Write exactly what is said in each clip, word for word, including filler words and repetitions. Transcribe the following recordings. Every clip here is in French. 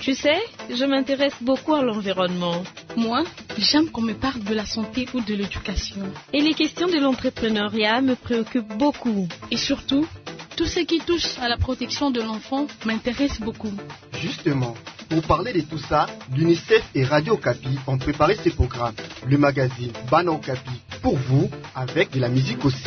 Tu sais, je m'intéresse beaucoup à l'environnement. Moi, j'aime qu'on me parle de la santé ou de l'éducation. Et les questions de l'entrepreneuriat me préoccupent beaucoup. Et surtout, tout ce qui touche à la protection de l'enfant m'intéresse beaucoup. Justement, pour parler de tout ça, l'UNICEF et Radio Okapi ont préparé ce programme, le magazine Bana Okapi, pour vous, avec de la musique aussi.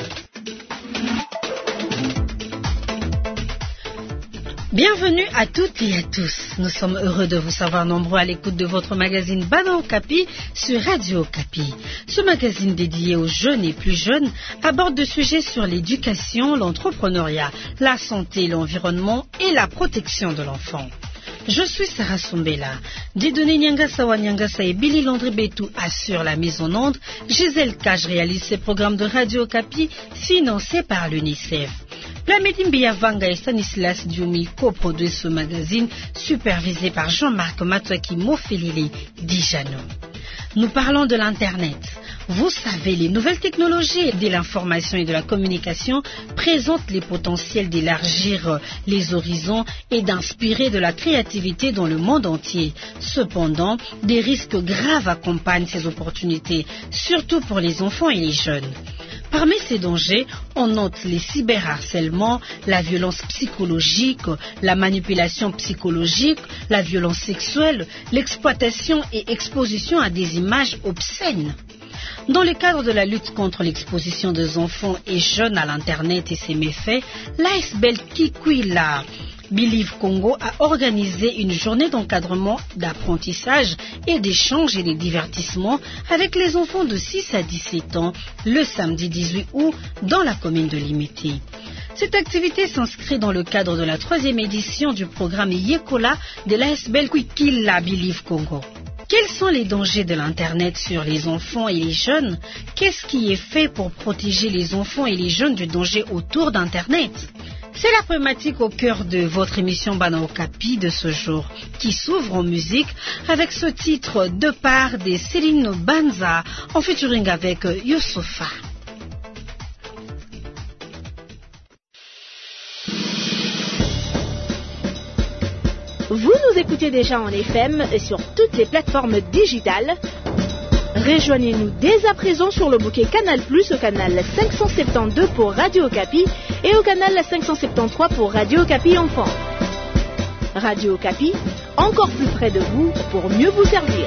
Bienvenue à toutes et à tous. Nous sommes heureux de vous savoir nombreux à l'écoute de votre magazine Bana Okapi sur Radio Okapi. Ce magazine dédié aux jeunes et plus jeunes aborde des sujets sur l'éducation, l'entrepreneuriat, la santé, l'environnement et la protection de l'enfant. Je suis Sarah Sombela. Dieudonné Nyangasa wa Nyangasa et Billy Landry Betou assurent la mise en onde. Gisèle Cage réalise ces programmes de Radio Okapi financés par l'UNICEF. Plamedi Mbiyavanga et Stanislas Dioumi coproduisent ce magazine supervisé par Jean-Marc Matouaki Mofelili Dijano. Nous parlons de l'Internet. Vous savez, les nouvelles technologies de l'information et de la communication présentent les potentiels d'élargir les horizons et d'inspirer de la créativité dans le monde entier. Cependant, des risques graves accompagnent ces opportunités, surtout pour les enfants et les jeunes. Parmi ces dangers, on note les cyberharcèlements, la violence psychologique, la manipulation psychologique, la violence sexuelle, l'exploitation et exposition à des images obscènes. Dans le cadre de la lutte contre l'exposition des enfants et jeunes à l'Internet et ses méfaits, l'A S B L Kikwila Believe Congo a organisé une journée d'encadrement, d'apprentissage et d'échange et de divertissement avec les enfants de six à dix-sept ans le samedi dix-huit août dans la commune de Limité. Cette activité s'inscrit dans le cadre de la troisième édition du programme Yekola de l'A S B L Kikwila Believe Congo. Quels sont les dangers de l'Internet sur les enfants et les jeunes? Qu'est-ce qui est fait pour protéger les enfants et les jeunes du danger autour d'Internet? C'est la problématique au cœur de votre émission Bana Okapi de ce jour, qui s'ouvre en musique avec ce titre de part de Céline Banza en featuring avec Youssoufa. Vous nous écoutez déjà en F M et sur toutes les plateformes digitales. Rejoignez-nous dès à présent sur le bouquet Canal Plus au canal cinq cent soixante-douze pour Radio Okapi et au canal cinq cent soixante-treize pour Radio Okapi Enfant. Radio Okapi, encore plus près de vous pour mieux vous servir.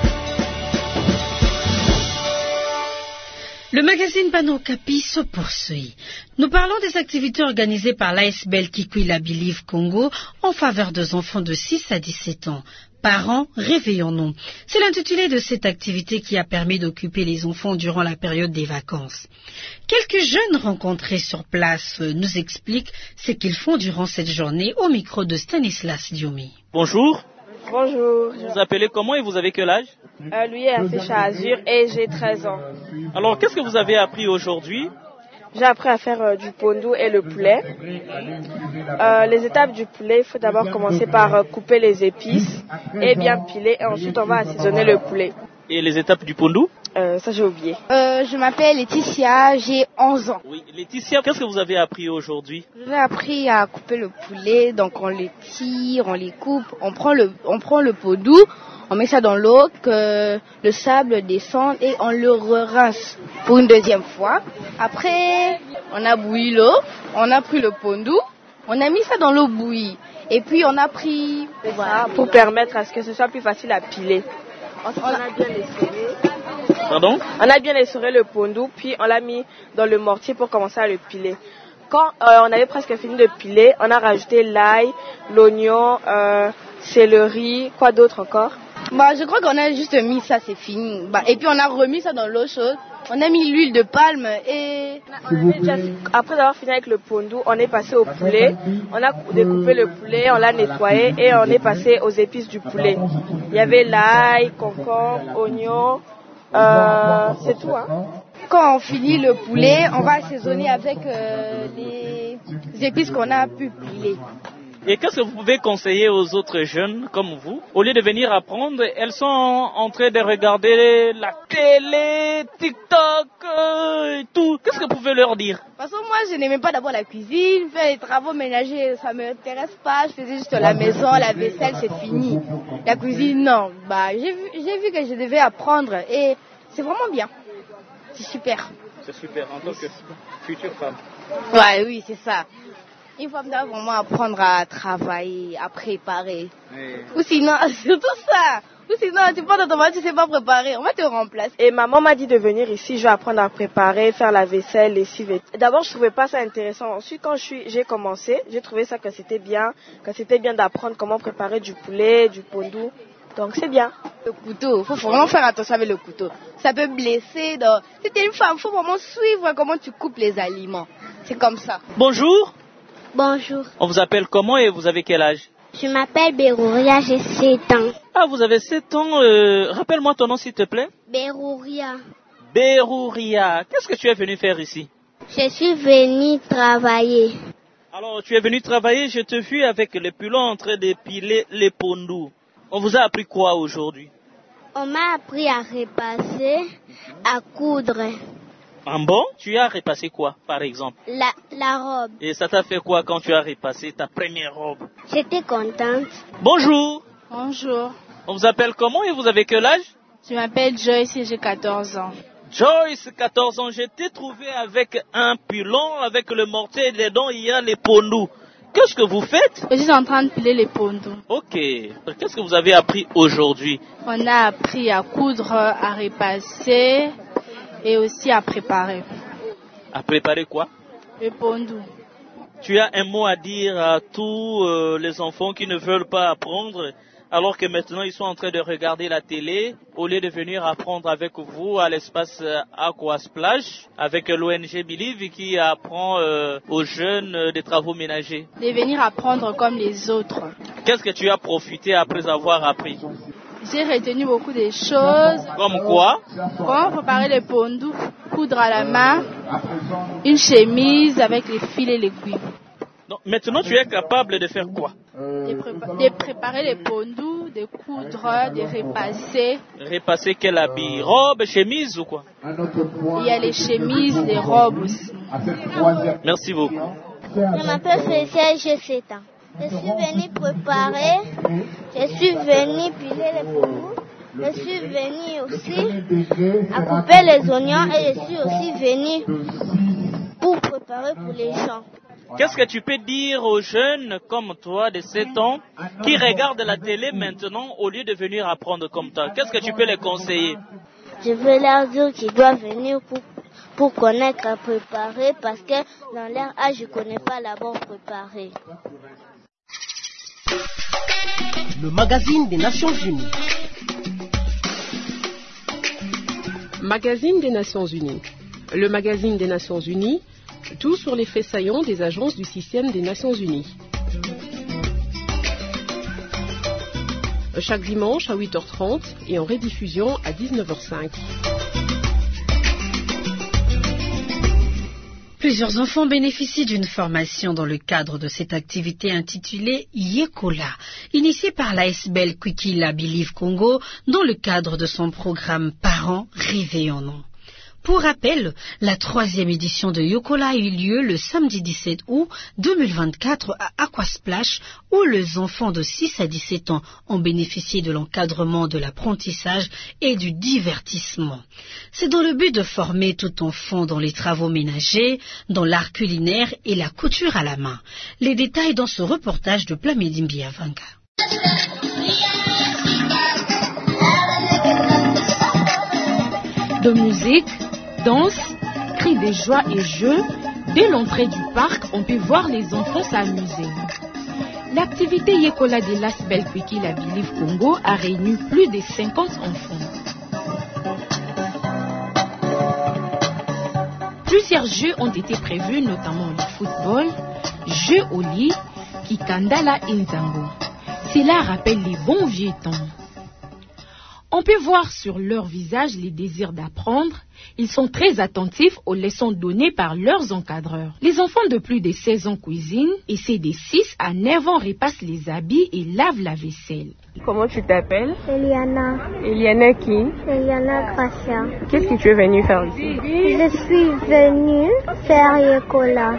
Le magazine Bana Okapi se poursuit. Nous parlons des activités organisées par l'A S B L Kikwila Believe Congo en faveur des enfants de six à dix-sept ans. Parents, réveillons-nous. C'est l'intitulé de cette activité qui a permis d'occuper les enfants durant la période des vacances. Quelques jeunes rencontrés sur place nous expliquent ce qu'ils font durant cette journée au micro de Stanislas Dioumi. Bonjour. Bonjour. Vous vous appelez comment et vous avez quel âge? euh, Lui est affiché à Azur et j'ai treize ans. Alors, qu'est-ce que vous avez appris aujourd'hui? J'ai appris à faire euh, du pondou et le poulet. Euh, les étapes du poulet, il faut d'abord commencer par euh, couper les épices et bien piler. Et ensuite, on va assaisonner le poulet. Et les étapes du pondou? euh, Ça, j'ai oublié. Euh, je m'appelle Laetitia, j'ai onze ans. Oui, Laetitia, qu'est-ce que vous avez appris aujourd'hui? J'ai appris à couper le poulet, donc on les tire, on les coupe, on prend le, on prend le pondou, on met ça dans l'eau, que le sable descende et on le rince pour une deuxième fois. Après, on a bouilli l'eau, on a pris le pondou, on a mis ça dans l'eau bouillie. Et puis on a pris... Voilà, pour permettre à ce que ce soit plus facile à piler. Ensuite, on a bien essoré. Pardon? On a bien essoré le pondou, puis on l'a mis dans le mortier pour commencer à le piler. Quand euh, on avait presque fini de piler, on a rajouté l'ail, l'oignon, euh, céleri, quoi d'autre encore? Bah, je crois qu'on a juste mis ça, c'est fini. Bah, et puis on a remis ça dans l'eau chaude. On a mis l'huile de palme et... Après avoir fini avec le pondou, on est passé au poulet. On a découpé le poulet, on l'a nettoyé et on est passé aux épices du poulet. Il y avait l'ail, concombre, oignon, euh, c'est tout. Hein. Quand on finit le poulet, on va assaisonner avec euh, les épices qu'on a pu piler. Et qu'est-ce que vous pouvez conseiller aux autres jeunes comme vous? Au lieu de venir apprendre, elles sont en train de regarder la télé, TikTok euh, et tout. Qu'est-ce que vous pouvez leur dire? Parce que moi, je n'aimais pas d'abord la cuisine, faire les travaux ménagers, ça ne m'intéresse pas. Je faisais juste la maison, la vaisselle, c'est fini. La cuisine, non. Bah, j'ai vu, j'ai vu que je devais apprendre et c'est vraiment bien. C'est super. C'est super, en tant que future femme. Ouais, oui, c'est ça. Une femme doit vraiment apprendre à travailler, à préparer. Oui. Ou sinon, surtout ça. Ou sinon, tu prends dans ton mari, tu ne sais pas préparer. On va te remplacer. Et maman m'a dit de venir ici, je vais apprendre à préparer, faire la vaisselle, lessive. D'abord, je trouvais pas ça intéressant. Ensuite, quand je suis, j'ai commencé, j'ai trouvé ça que c'était bien, que c'était bien d'apprendre comment préparer du poulet, du pondou. Donc, c'est bien. Le couteau, il faut vraiment faire attention avec le couteau. Ça peut blesser. Donc... Si tu es une femme, il faut vraiment suivre comment tu coupes les aliments. C'est comme ça. Bonjour. Bonjour. On vous appelle comment et vous avez quel âge? Je m'appelle Berouria, j'ai sept ans. Ah, vous avez sept ans. Euh, rappelle-moi ton nom s'il te plaît. Berouria. Berouria. Qu'est-ce que tu es venu faire ici? Je suis venue travailler. Alors, tu es venu travailler, je te vis avec le pilon en train de piler les pondous. On vous a appris quoi aujourd'hui? On m'a appris à repasser, à coudre. Ah bon? Tu as repassé quoi, par exemple? La, la robe. Et ça t'a fait quoi quand tu as repassé ta première robe? J'étais contente. Bonjour. Bonjour. On vous appelle comment et vous avez quel âge? Je m'appelle Joyce et j'ai quatorze ans. Joyce, quatorze ans, je t'ai trouvé avec un pilon, avec le mortier et les dents, il y a les pondous. Qu'est-ce que vous faites? Je suis en train de piler les pondous. Ok. Qu'est-ce que vous avez appris aujourd'hui? On a appris à coudre, à repasser et aussi à préparer. À préparer quoi? Les pondous. Tu as un mot à dire à tous euh, les enfants qui ne veulent pas apprendre, alors que maintenant ils sont en train de regarder la télé, au lieu de venir apprendre avec vous à l'espace Aquasplash, avec l'O N G Believe qui apprend euh, aux jeunes euh, des travaux ménagers. De venir apprendre comme les autres. Qu'est-ce que tu as profité après avoir appris? J'ai retenu beaucoup de choses. Comme quoi? Comment préparer les pondous, coudre à la main, une chemise avec les fils et l'aiguille. Donc, maintenant, tu es capable de faire quoi? De, prépa- de préparer les pondous, de coudre, de repasser. Repasser quel habit? Robe, chemise ou quoi? Il y a les chemises, les robes aussi. Merci beaucoup. Je m'appelle Fécia et j'ai sept ans. Je suis venue préparer, je suis venue piler les pondous, je suis venue aussi à couper les oignons et je suis aussi venue pour préparer pour les gens. Qu'est-ce que tu peux dire aux jeunes comme toi de sept ans qui regardent la télé maintenant au lieu de venir apprendre comme toi? Qu'est-ce que tu peux les conseiller? Je veux leur dire qu'ils doivent venir pour, pour connaître à préparer parce que dans leur âge, je ne connais pas d'abord préparer. Le magazine des Nations Unies. Magazine des Nations Unies. Le magazine des Nations Unies, tout sur les faits saillants des agences du système des Nations Unies. Chaque dimanche à huit heures trente et en rediffusion à dix-neuf heures cinq. Plusieurs enfants bénéficient d'une formation dans le cadre de cette activité intitulée Yekola, initiée par l'A S B L Kwikila Believe Congo dans le cadre de son programme Parents Réveillons-nous. Pour rappel, la troisième édition de Yekola a eu lieu le samedi dix-sept août deux mille vingt-quatre à Aquasplash, où les enfants de six à dix-sept ans ont bénéficié de l'encadrement de l'apprentissage et du divertissement. C'est dans le but de former tout enfant dans les travaux ménagers, dans l'art culinaire et la couture à la main. Les détails dans ce reportage de Plamedi Mbiavanga. De musique, danse, cris de joie et jeux, dès l'entrée du parc, on peut voir les enfants s'amuser. L'activité Yekola de l'A S B L Kwikila Believe Congo a réuni plus de cinquante enfants. Plusieurs jeux ont été prévus, notamment le football, jeux au lit, Kikandala Inzango. Cela rappelle les bons vieux temps. On peut voir sur leur visage les désirs d'apprendre, Ils sont très attentifs aux leçons données par leurs encadreurs. Les enfants de plus de seize ans cuisinent et ceux de six à neuf ans repassent les habits et lavent la vaisselle. Comment tu t'appelles? Eliana. Eliana qui? Eliana Gracia. Qu'est-ce que tu es venue faire ici? Je suis venue faire Yekola.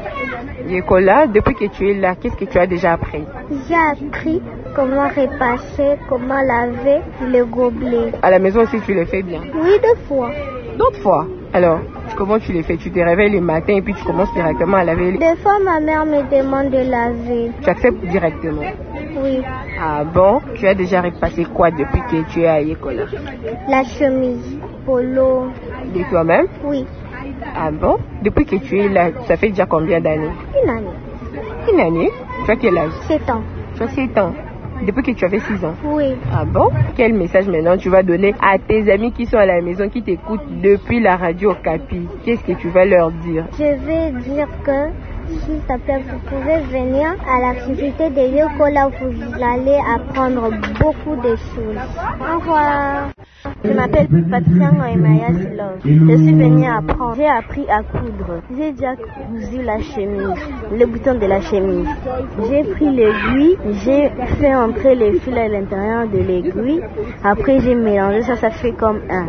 Yekola, depuis que tu es là, qu'est-ce que tu as déjà appris? J'ai appris comment repasser, comment laver les gobelets. À la maison aussi, tu les fais bien? Oui, deux fois. D'autres fois? Alors, comment tu les fais? Tu te réveilles le matin et puis tu commences directement à laver les... Des fois, ma mère me demande de laver. Tu acceptes directement? Oui. Ah bon? Tu as déjà repassé quoi depuis que tu es à Yekola? La chemise, polo. De toi-même? Oui. Ah bon? Depuis que tu es là, ça fait déjà combien d'années? Une année. Une année? Tu as quel âge? Sept ans. Tu as sept ans? Depuis que tu avais six ans? Oui. Ah bon? Quel message maintenant tu vas donner à tes amis qui sont à la maison, qui t'écoutent depuis la radio Capi? Qu'est-ce que tu vas leur dire? Je vais dire que, s'il te plaît, vous pouvez venir à l'activité de Yekola, vous allez apprendre beaucoup de choses. Au revoir. Je m'appelle Patricia Noemaya Silov. Je suis venue apprendre. J'ai appris à coudre. J'ai déjà cousu la chemise, le bouton de la chemise. J'ai pris l'aiguille, j'ai fait entrer les fils à l'intérieur de l'aiguille. Après j'ai mélangé ça, ça fait comme un.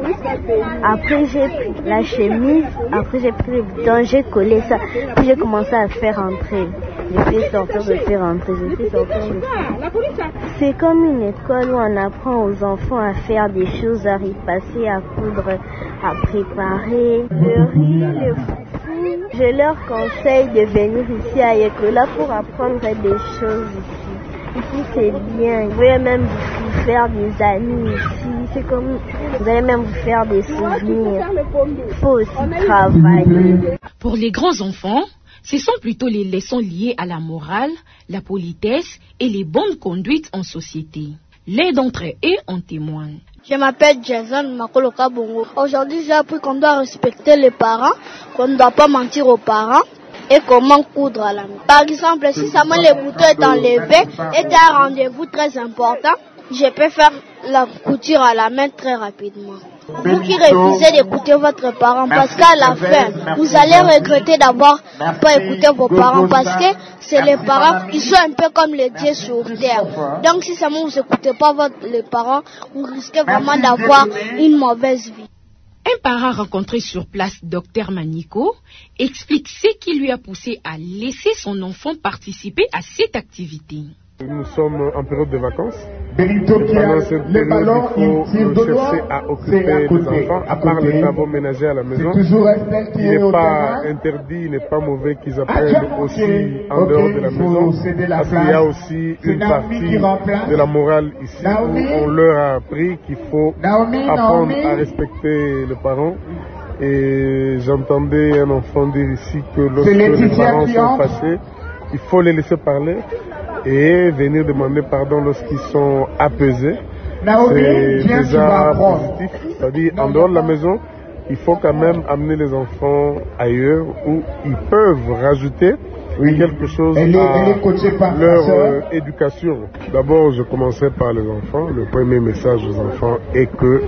Après j'ai pris la chemise, après j'ai pris le bouton, j'ai collé ça. Puis j'ai commencé à faire entrer. Je fais sortir, je fais rentrer, je fais sortir, je fais. C'est comme une école où on apprend aux enfants à faire des choses, à repasser, à coudre, à préparer le riz, le foufou. Je leur conseille de venir ici à Yekola pour apprendre des choses ici. Ici c'est bien, vous allez même vous faire des amis ici, c'est comme vous allez même vous faire des souvenirs. Il faut aussi travailler. Pour les grands enfants, ce sont plutôt les leçons liées à la morale, la politesse et les bonnes conduites en société. L'un d'entre eux en témoigne. Je m'appelle Jason Makoloka Bongo. Aujourd'hui, j'ai appris qu'on doit respecter les parents, qu'on ne doit pas mentir aux parents et comment coudre à la main. Par exemple, si seulement le bouton est enlevé et qu'il y a un rendez-vous très important, je peux faire la couture à la main très rapidement. Vous qui refusez d'écouter votre parent, parce qu'à la fin, vous allez regretter d'avoir pas écouté vos parents, parce que c'est les parents qui sont un peu comme les dieux sur terre. Donc si seulement vous n'écoutez pas votre, les parents, vous risquez vraiment d'avoir une mauvaise vie. Un parent rencontré sur place, Docteur Manico, explique ce qui lui a poussé à laisser son enfant participer à cette activité. Nous sommes en période de vacances. Et pendant cette période, il faut chercher à occuper les enfants, à part les travaux ménagers à la maison. Il n'est pas interdit, il n'est pas mauvais qu'ils apprennent aussi en dehors de la maison. Parce qu'il y a aussi une partie de la morale ici où on leur a appris qu'il faut apprendre à respecter les parents. Et j'entendais un enfant dire ici que lorsque les parents sont fâchés, il faut les laisser parler et venir demander pardon lorsqu'ils sont apaisés. C'est déjà positif. C'est-à-dire, en dehors de la maison, il faut quand même amener les enfants ailleurs où ils peuvent rajouter oui. quelque chose elle est, à elle leur euh, éducation. D'abord, je commencerai par les enfants. Le premier message aux enfants est que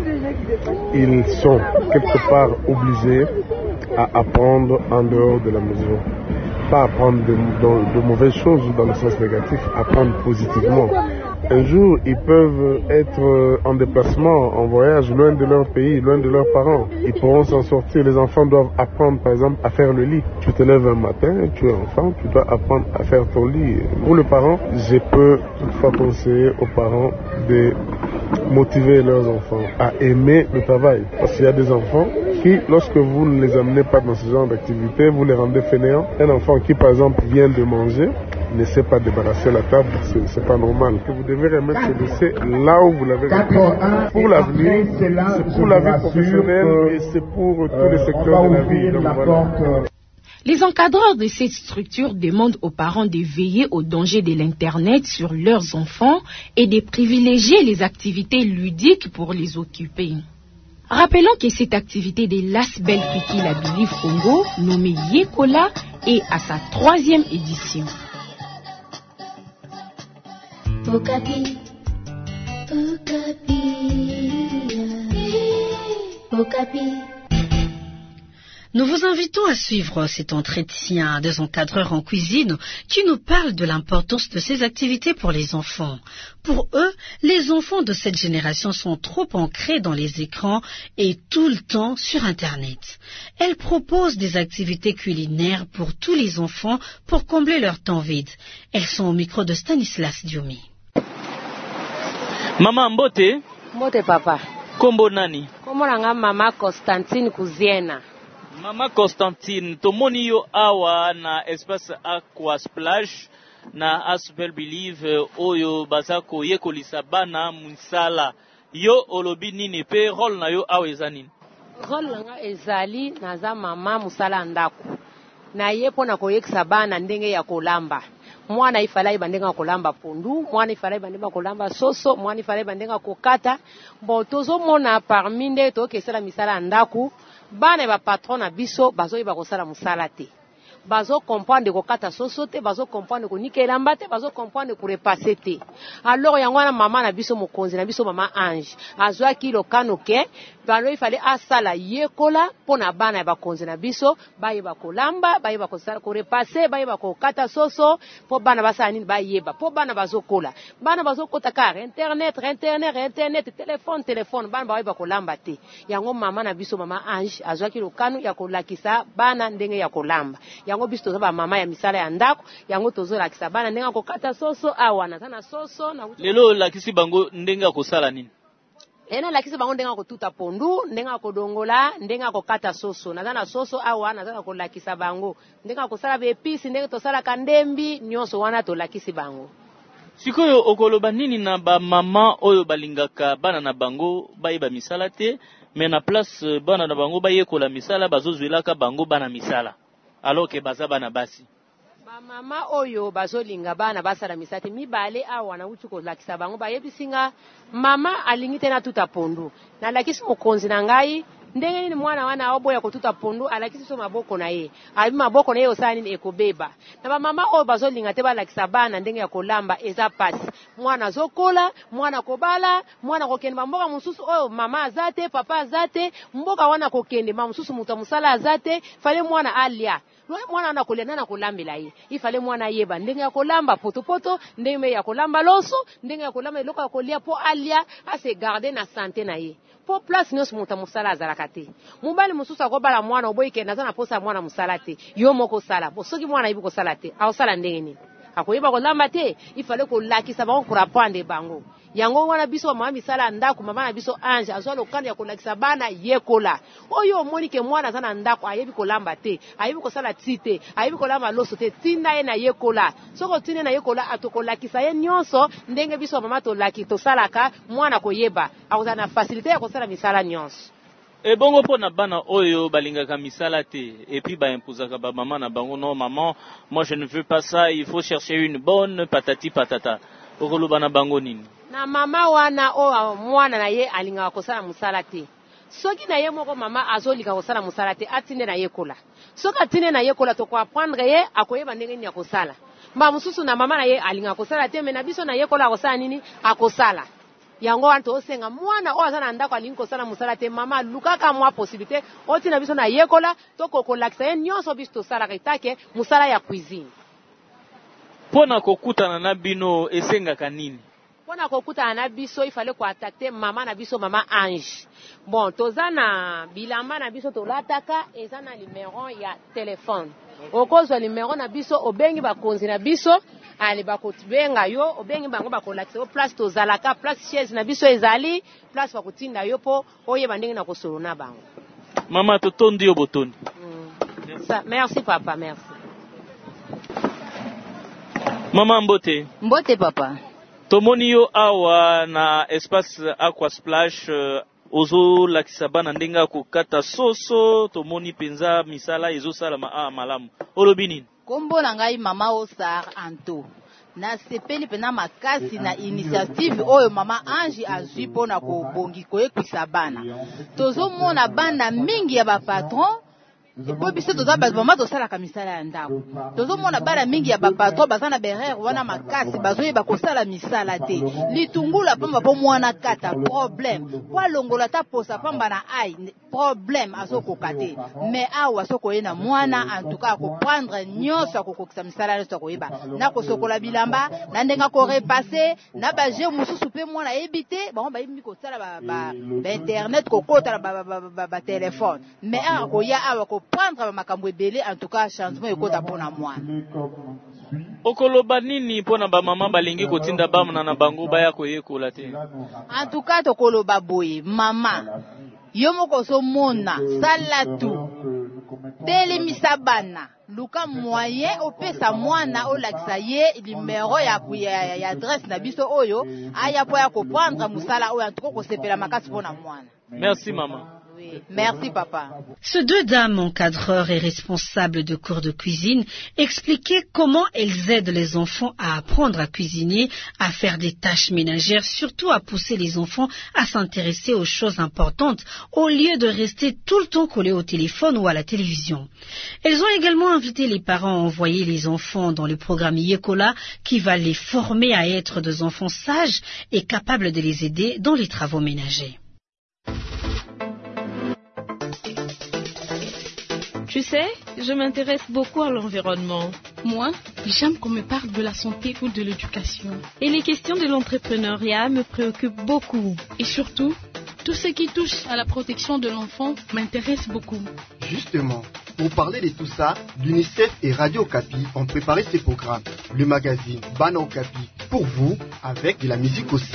ils sont quelque part obligés à apprendre en dehors de la maison. Pas apprendre de, de, de mauvaises choses dans le sens négatif, apprendre positivement. Un jour, ils peuvent être en déplacement, en voyage, loin de leur pays, loin de leurs parents. Ils pourront s'en sortir. Les enfants doivent apprendre, par exemple, à faire le lit. Tu te lèves un matin, tu es enfant, tu dois apprendre à faire ton lit. Pour le parent, je peux toutefois conseiller aux parents de motiver leurs enfants à aimer le travail. Parce qu'il y a des enfants qui, lorsque vous ne les amenez pas dans ce genre d'activité, vous les rendez fainéants. Un enfant qui, par exemple, vient de manger, ne sait pas débarrasser la table, c'est, c'est pas normal. Vous devez remettre ce dossier là où vous l'avez remis. Pour l'avenir, c'est pour la vie professionnelle et c'est pour tous les secteurs de la vie. Donc, voilà. Les encadreurs de cette structure demandent aux parents de veiller aux dangers de l'Internet sur leurs enfants et de privilégier les activités ludiques pour les occuper. Rappelons que cette activité de l'Asbel Piki la Believe Congo, nommée Yekola, est à sa troisième édition. Okapi, Okapi, Okapi. Nous vous invitons à suivre cet entretien des encadreurs en cuisine qui nous parlent de l'importance de ces activités pour les enfants. Pour eux, les enfants de cette génération sont trop ancrés dans les écrans et tout le temps sur Internet. Elles proposent des activités culinaires pour tous les enfants pour combler leur temps vide. Elles sont au micro de Stanislas Diomi. Maman Mbote. Mbote papa. Kombo nani? Kombo nanga mama Constantine Kuziena. Mama Constantine, tomoni yo awa na espace aqua splash na Asbel Believe oyo bazako yekolisa bana musala. Yo olobi nini pe role na yo awa ezanini? Role nanga ezali naza mama musala ndako. Na ye pona koyekisa bana ndenge ya kolamba. Mwana ifalai bandenga kolamba pondu, mwana ifalai bandenga kolamba soso, mwana ifalai bandenga kokata. Bon tozo mona parmi nde to kesala misala ndaku, bana ba patron na biso bazo iba kosala musala te. Bazo comprendre kokata soso te, bazo comprendre ko nikelamba te, bazo comprendre ko repasser te. Alors yango na mama na biso mokonzi na biso mama Ange, azwa ki lokano ke, balo ifale asala yekola pona bana ba konzi na biso, bayeba kolamba, bayeba kosala ko repasser, bayeba kokata soso, po bana basala nini bayeba, po bana bazo kola. Bana bazo kota kar internet, internet, internet, téléphone, téléphone, bana bayeba kolamba te. Yango mama na biso mama Ange, azwa ki lokano ya kolakisa bana ndenge ya kolamba. Yango biso tozo ba mama ya misala ya ndako, yango tozo lakisa bana ndenge kokata soso awa na tana soso na lelo lakisi bango ndenge kosala nini? Ena lakisi bango ndenge kotuta pondu, ndenge kodongola, ndenge kokata soso. Na tana soso awa na tana kolakisa bango. Ndenge kosala be épices, ndenge tosala kandembi, nyonso wana to lakisi bango. Sikoyo okoloba nini na ba mama oyo balingaka bana na bango bayeba misala te, mais na place bana na bango bayekola misala bazozwelaka bango bana misala. Alors que bazaba na basi ba mama oyo bazolinga bana basala misate mibale awa na uti ko lakisa bango bayebisinga mama alingite na tuta pondu na lakisi mokonzi na ngai ndenge nini mwana wana oboya kotuta pondu alakisi so maboko na ye abi maboko na ye osala nini ekobeba na ba mama oyo bazolinga te balakisa bana ndenge ya kolamba eza pasi mwana zokola mwana kobala mwana kokende mboka mususu oyo mama azate papa azate mboka wana kokende mama mususu muta musala azate fale mwana alia mwana ana kolena na kolambela ye ifale mwana yeba ndenge ya kolamba potopoto ndenge ya kolamba loso ndenge ya kolamba eloko ya kolia po alia ase garder na santé na ye po place nyonso muta musala azalaka te mobali mususu akobala mwana oboyike naza na posa mwana musala te yo moko sala bosoki mwana yibi kosala te aosala ndenge nini akoyeba kolamba te ifale kolakisa bango kurapande bango yango wana biso mama misala ndako mama na biso Ange azwa lokano ya kolakisa bana yekola oyo omoni ke mwana zana ndako ayebi kolamba te ayebi kosala tite ayebi kolamba loso te tinda ye na yekola soko tinde na yekola atokolakisa ye nyonso ndenge biso mama to laki to salaka mwana koyeba akoza na facilité ya kosala misala nyonso. Et bongo po na bana oyo balingaka misala te et puis ba impozaka ba maman na bango non maman moi je ne veux pas ça il faut chercher une bonne patati patata okoloba na bango nini na mama wana o mwana na ye alinga kosala musala te soki na ye moko mama azolika kosala musala te atinde na ye kola soki atinde na ye kola to ko apprendre ye akoyeba ndenge ni ya kosala mba mususu na mama na ye alinga kosala te me na biso na ye kola kosala nini akosala yango wanto osenga mwana o azana ndako alingi kosala musala te mama lukaka mwa possibilité oti na biso na ye kola to kokolakisa ye nyonso biso tosala kitake musala ya cuisine pona kokutana na bino esengaka nini pona kokutana na biso ifale ko attaquer mama na biso mama Ange bon tozana bilamba na biso tolataka ezana numéro ya téléphone okozwa numéro na biso obengi bakonzi na biso ali bakotibenga yo obengi bango bakolakisa place tozalaka place chaise na biso ezali place bakotinda yo po oyeba ndenge na kosolo na bango mama totondi yo botoni mm. Ça, merci papa merci mama Mbote Mbote papa tomoni yo awa na espace aqua splash uh, ozo lakisa bana ndenga kokata soso tomoni penza misala ezosala ma ah, malamu olobi nini kombo na ngai mama Osar Anto na sepeli pena makasi na initiative oyo mama Ange azwi pona kobongi koyekwisa bana tozomona bana mingi ya ba patron po biso toza bato mama tosalaka misala ya ndako tozomona bana mingi ya bapatron baza na berere wana makasi bazoyeba kosala misala te litungula pamba po mwana kata problème po alongola ta posa pamba na ai problème azokoka te mais awa sokoyena mwana en tout cas akoprendre nyonso akokokisa misala nyonso akoyeba na kosokola bilamba na ndenge akorepasse na baje mosusu mpe mwana ayebi te bango bayebi kosala bainternet kokota na batelefone mais awa koya awa koprendre bamakambo ebele en tout cas changement ekota mpona mwana. okoloba nini mpona bamama balingi kotinda bamona na bango baya koyekola te? En tout cas tokoloba boye mama yo moko ozomona sala tu telemisa bana luka moyen opesa mwana olakisa ye numero ya, ya, ya adresse na biso oyo aya po ya koprendre musala oyo en tout cas kosepela makasi mpona mwana. Merci maman. Merci papa. Ces deux dames encadreurs et responsables de cours de cuisine expliquaient comment elles aident les enfants à apprendre à cuisiner, à faire des tâches ménagères, surtout à pousser les enfants à s'intéresser aux choses importantes au lieu de rester tout le temps collés au téléphone ou à la télévision. Elles ont également invité les parents à envoyer les enfants dans le programme Yekola qui va les former à être des enfants sages et capables de les aider dans les travaux ménagers. Tu sais, je m'intéresse beaucoup à l'environnement. Moi, j'aime qu'on me parle de la santé ou de l'éducation. Et les questions de l'entrepreneuriat me préoccupent beaucoup. Et surtout, tout ce qui touche à la protection de l'enfant m'intéresse beaucoup. Justement, pour parler de tout ça, l'UNICEF et Radio Okapi ont préparé ces programmes. Le magazine Bana Okapi, pour vous, avec de la musique aussi.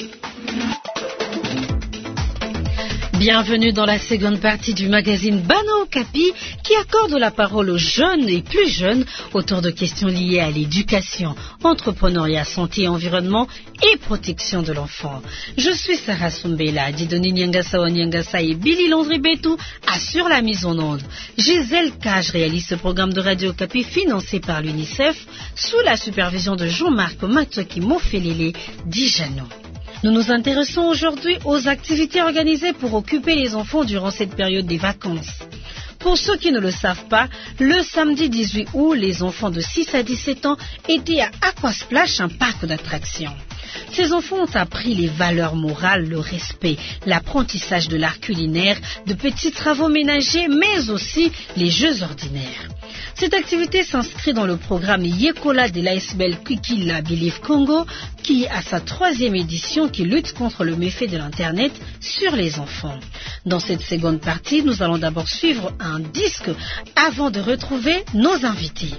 Bienvenue dans la seconde partie du magazine Bana Okapi qui accorde la parole aux jeunes et plus jeunes autour de questions liées à l'éducation, entrepreneuriat, santé, environnement et protection de l'enfant. Je suis Sarah Sumbela, Didoni Nyangasa Nyangasa et Billy Landry Betou assure la mise en onde. Gisèle Cage réalise ce programme de Radio Okapi financé par l'UNICEF sous la supervision de Jean-Marc Matoki Mofelele Dijano. Nous nous intéressons aujourd'hui aux activités organisées pour occuper les enfants durant cette période des vacances. Pour ceux qui ne le savent pas, le samedi dix-huit août, les enfants de six à dix-sept ans étaient à Aquasplash, un parc d'attractions. Ces enfants ont appris les valeurs morales, le respect, l'apprentissage de l'art culinaire, de petits travaux ménagers, mais aussi les jeux ordinaires. Cette activité s'inscrit dans le programme Yekola de l'A S B L Kwikila Believe Congo, qui a sa troisième édition qui lutte contre le méfait de l'Internet sur les enfants. Dans cette seconde partie, nous allons d'abord suivre un disque avant de retrouver nos invités.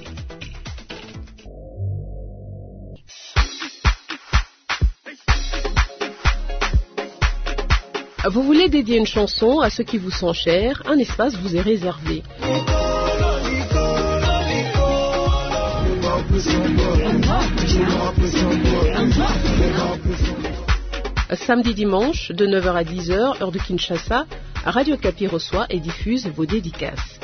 Vous voulez dédier une chanson à ceux qui vous sont chers, un espace vous est réservé. Samedi dimanche, de neuf heures à dix heures, heure de Kinshasa, Radio Okapi reçoit et diffuse vos dédicaces.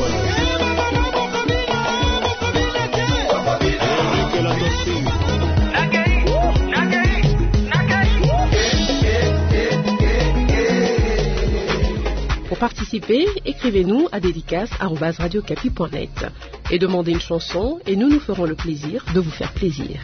Pour participer, écrivez-nous à dédicace arobase radio okapi point net et demandez une chanson et nous nous ferons le plaisir de vous faire plaisir.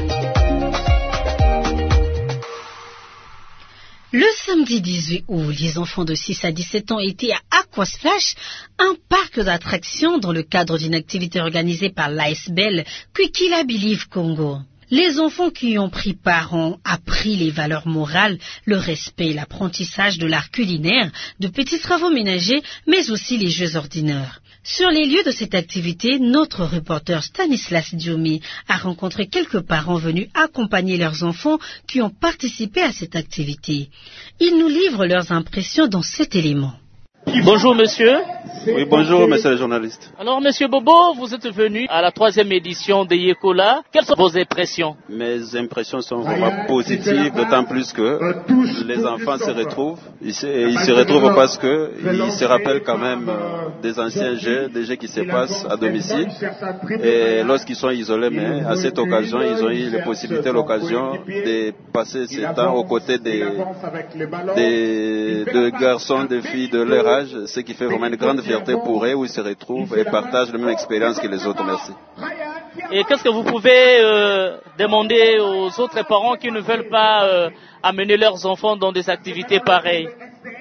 Le samedi dix-huit août, les enfants de six à dix-sept ans étaient à Aquasplash, un parc d'attractions dans le cadre d'une activité organisée par l'A S B L Kwikila Believe Congo. Les enfants qui y ont pris part ont appris les valeurs morales, le respect, l'apprentissage de l'art culinaire, de petits travaux ménagers, mais aussi les jeux ordinaires. Sur les lieux de cette activité, notre reporter Stanislas Diomi a rencontré quelques parents venus accompagner leurs enfants qui ont participé à cette activité. Ils nous livrent leurs impressions dans cet élément. Bonjour monsieur. Oui, bonjour monsieur le journaliste. Alors monsieur Bobo, vous êtes venu à la troisième édition de Yekola. Quelles sont vos impressions? Mes impressions sont vraiment positives, d'autant plus que les enfants se retrouvent. Ils se, ils se retrouvent parce qu'ils se rappellent quand même des anciens jeux, des jeux qui se passent à domicile. Et lorsqu'ils sont isolés, mais à cette occasion, ils ont eu la possibilité, l'occasion de passer ce temps aux côtés des, des, des garçons, des filles de leur âge, ce qui fait vraiment une grande fierté pour eux où ils se retrouvent et partagent la même expérience que les autres. Merci. Et qu'est-ce que vous pouvez euh, demander aux autres parents qui ne veulent pas euh, amener leurs enfants dans des activités pareilles?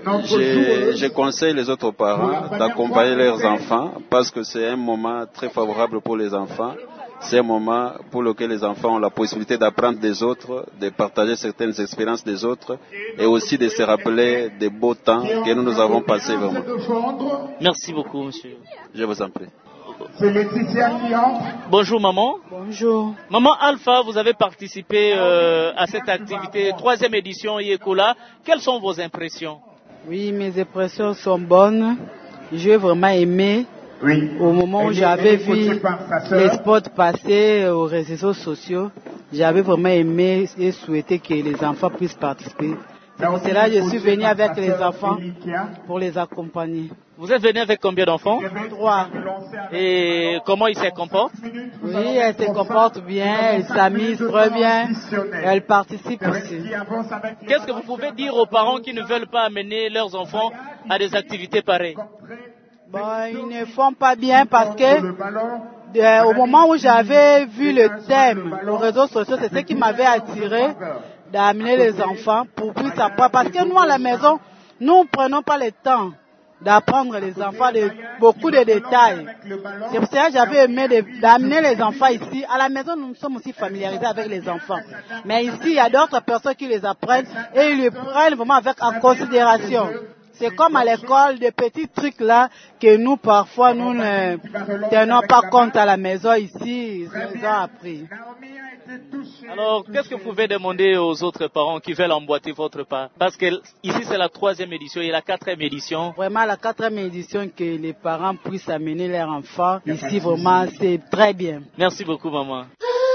je, je conseille les autres parents d'accompagner leurs enfants parce que c'est un moment très favorable pour les enfants. C'est un moment pour lequel les enfants ont la possibilité d'apprendre des autres, de partager certaines expériences des autres et aussi de se rappeler des beaux temps que nous, nous avons passés vraiment. Merci beaucoup, monsieur. Je vous en prie. C'est Laetitia qui entre. Bonjour maman. Bonjour. Maman Alpha, vous avez participé euh, à cette activité, troisième édition Yekola. Quelles sont vos impressions? Oui, mes impressions sont bonnes. J'ai vraiment aimé. Oui. Au moment où j'avais vu les spots passer aux réseaux sociaux, j'avais vraiment aimé et souhaité que les enfants puissent participer. C'est pour cela que je suis venue avec les enfants pour les accompagner. Vous êtes venu avec combien d'enfants? Trois. Et comment ils se comportent? Oui, elles se comportent bien, elles s'amusent très bien, elles participent aussi. Qu'est-ce que vous pouvez dire aux parents qui ne veulent pas amener leurs enfants à des activités pareilles? Bon, ils ne font pas bien parce que euh, au moment où j'avais vu le thème, les réseaux sociaux, c'est ce qui m'avait attiré d'amener les enfants pour plus apprendre. Parce que nous, à la maison, nous ne prenons pas le temps d'apprendre les enfants de, beaucoup de détails. C'est pour ça que j'avais aimé d'amener les enfants ici. À la maison, nous sommes aussi familiarisés avec les enfants. Mais ici, il y a d'autres personnes qui les apprennent et ils les prennent vraiment avec en considération. C'est comme à l'école, des petits trucs là que nous, parfois, nous ne tenons pas compte à la maison ici. Ils ont appris. Alors, qu'est-ce que vous pouvez demander aux autres parents qui veulent emboîter votre pas? Parce que ici, c'est la troisième édition et la quatrième édition. Vraiment, la quatrième édition, que les parents puissent amener leurs enfants. Ici, vraiment, c'est très bien. Merci beaucoup, maman.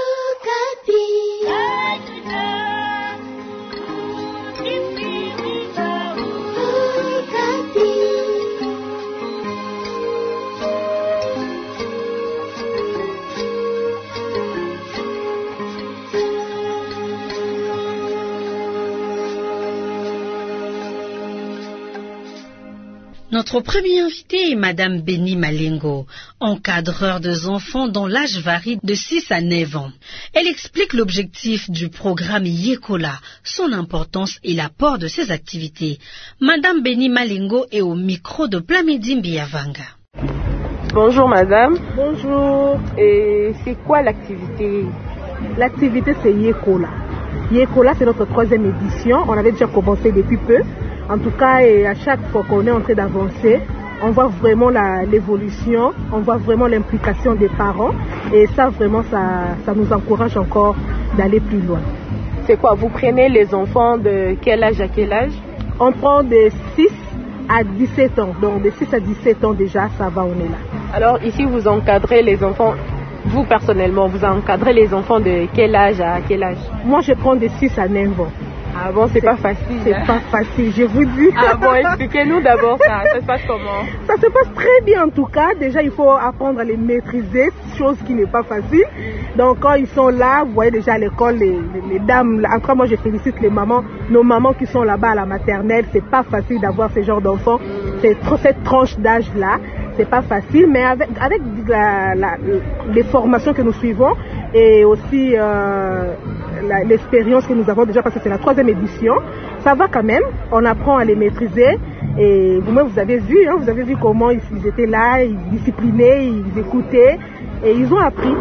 Notre premier invité est Madame Béni Malengo, encadreur des enfants dont l'âge varie de six à neuf ans. Elle explique l'objectif du programme Yekola, son importance et l'apport de ses activités. Madame Béni Malengo est au micro de Plamedi Mbiavanga. Bonjour madame. Bonjour. Et c'est quoi l'activité? L'activité c'est Yekola. Yekola c'est notre troisième édition, on avait déjà commencé depuis peu. En tout cas, et à chaque fois qu'on est en train d'avancer, on voit vraiment l'évolution, on voit vraiment l'implication des parents. Et ça, vraiment, ça, ça nous encourage encore d'aller plus loin. C'est quoi? Vous prenez les enfants de quel âge à quel âge? On prend de six à dix-sept ans. Donc, de six à dix-sept ans déjà, ça va, on est là. Alors, ici, vous encadrez les enfants, vous personnellement, vous encadrez les enfants de quel âge à quel âge? Moi, je prends de six à neuf ans. Ah bon, c'est pas facile. C'est hein? pas facile, je vous dis. Ah bon, expliquez-nous d'abord ça. Ça se passe comment? Ça se passe très bien en tout cas. Déjà, il faut apprendre à les maîtriser, chose qui n'est pas facile. Donc, quand ils sont là, vous voyez déjà à l'école, les, les, les dames. En tout cas, moi, je félicite les mamans, nos mamans qui sont là-bas à la maternelle. C'est pas facile d'avoir ce genre d'enfants. C'est cette tranche d'âge-là. C'est pas facile, mais avec, avec la, la, les formations que nous suivons et aussi euh, l'expérience que nous avons déjà, parce que c'est la troisième édition, ça va quand même, on apprend à les maîtriser et vous-même vous avez vu, hein, vous avez vu comment ils, ils étaient là, ils disciplinaient, ils écoutaient et ils ont appris.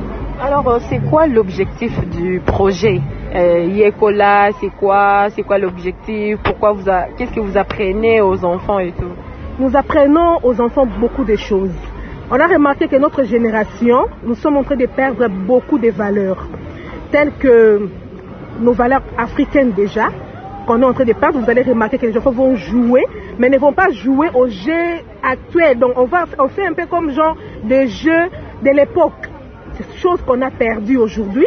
Alors c'est quoi l'objectif du projet euh, Yekola? C'est quoi, c'est quoi l'objectif? Pourquoi vous a... qu'est-ce que vous apprenez aux enfants et tout? Nous apprenons aux enfants beaucoup de choses. On a remarqué que notre génération, nous sommes en train de perdre beaucoup de valeurs, telles que nos valeurs africaines déjà, qu'on est en train de perdre. Vous allez remarquer que les enfants vont jouer, mais ne vont pas jouer aux jeux actuels. Donc on, va, on fait un peu comme genre des jeux de l'époque. C'est une chose qu'on a perdue aujourd'hui.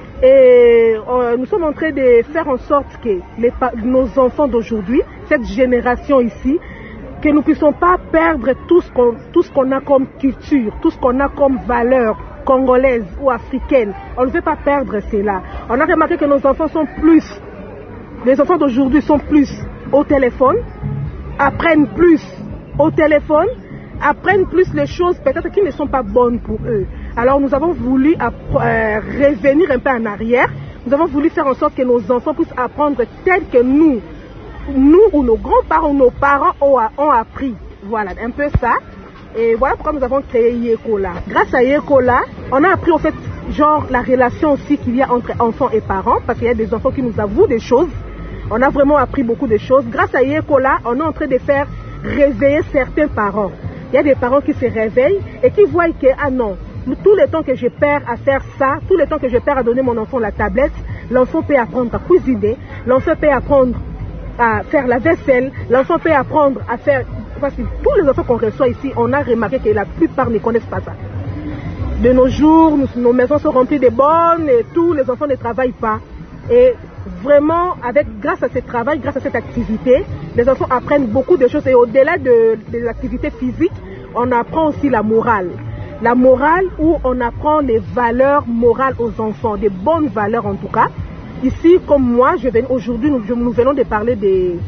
Et euh, nous sommes en train de faire en sorte que les, nos enfants d'aujourd'hui, cette génération ici, que nous ne puissions pas perdre tout ce qu'on tout ce qu'on a comme culture, tout ce qu'on a comme valeur congolaise ou africaine. On ne veut pas perdre cela. On a remarqué que nos enfants sont plus, les enfants d'aujourd'hui sont plus au téléphone, apprennent plus au téléphone, apprennent plus les choses peut-être qui ne sont pas bonnes pour eux. Alors nous avons voulu euh, revenir un peu en arrière. Nous avons voulu faire en sorte que nos enfants puissent apprendre tel que nous, nous ou nos grands-parents, nos parents ont, ont appris. Voilà, un peu ça. Et voilà pourquoi nous avons créé Yekola. Grâce à Yekola, on a appris en fait, genre, la relation aussi qu'il y a entre enfants et parents, parce qu'il y a des enfants qui nous avouent des choses. On a vraiment appris beaucoup de choses. Grâce à Yekola, on est en train de faire réveiller certains parents. Il y a des parents qui se réveillent et qui voient que, ah non, tout le temps que je perds à faire ça, tout le temps que je perds à donner mon enfant la tablette, l'enfant peut apprendre à cuisiner, l'enfant peut apprendre à faire la vaisselle, l'enfant peut apprendre à faire... Parce que tous les enfants qu'on reçoit ici, on a remarqué que la plupart ne connaissent pas ça. De nos jours, nous, nos maisons sont remplies de bonnes et tous les enfants ne travaillent pas. Et vraiment, avec, grâce à ce travail, grâce à cette activité, les enfants apprennent beaucoup de choses. Et au-delà de, de l'activité physique, on apprend aussi la morale. La morale où on apprend les valeurs morales aux enfants, des bonnes valeurs en tout cas. Ici, comme moi, je viens, aujourd'hui, nous, nous venons de parler des...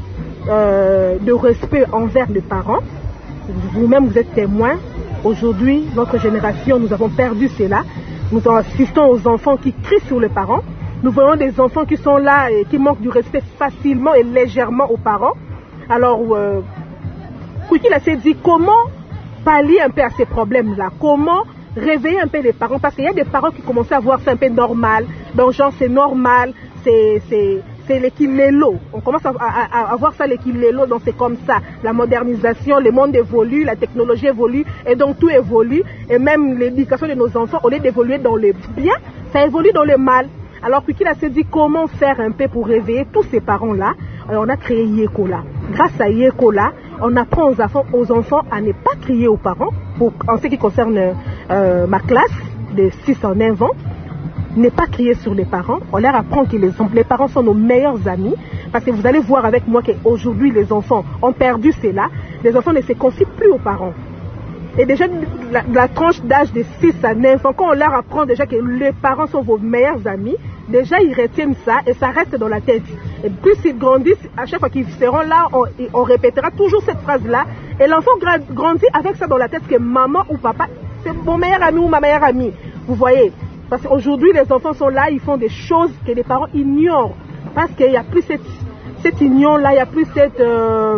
Euh, de respect envers les parents. Vous-même, vous êtes témoins. Aujourd'hui, notre génération, nous avons perdu cela. Nous assistons aux enfants qui crient sur les parents. Nous voyons des enfants qui sont là et qui manquent du respect facilement et légèrement aux parents. Alors, euh, Kwikila s'est dit comment pallier un peu à ces problèmes-là. Comment réveiller un peu les parents. Parce qu'il y a des parents qui commençaient à voir ça un peu normal. Donc, genre, c'est normal. C'est... c'est c'est l'équiléllo. On commence à, à, à voir ça, l'équiléllo, donc c'est comme ça. La modernisation, le monde évolue, la technologie évolue, et donc tout évolue. Et même l'éducation de nos enfants, au lieu d'évoluer dans le bien, ça évolue dans le mal. Alors, puis qu'il a s'est dit comment faire un peu pour réveiller tous ces parents-là. Alors, on a créé Yekola. Grâce à Yekola, on apprend aux enfants, aux enfants à ne pas crier aux parents. Pour, en ce qui concerne euh, ma classe de six à neuf ans, ne pas crier sur les parents. On leur apprend que les, les parents sont nos meilleurs amis. Parce que vous allez voir avec moi qu'aujourd'hui, les enfants ont perdu cela. Les enfants ne se confient plus aux parents. Et déjà, la, la tranche d'âge de six à neuf ans, quand on leur apprend déjà que les parents sont vos meilleurs amis, déjà ils retiennent ça et ça reste dans la tête. Et plus ils grandissent, à chaque fois qu'ils seront là, on, on répétera toujours cette phrase-là. Et l'enfant grandit avec ça dans la tête que maman ou papa, c'est mon meilleur ami ou ma meilleure amie. Vous voyez? Parce qu'aujourd'hui, les enfants sont là, ils font des choses que les parents ignorent. Parce qu'il n'y a plus cette, cette union-là, il n'y a plus cette, euh,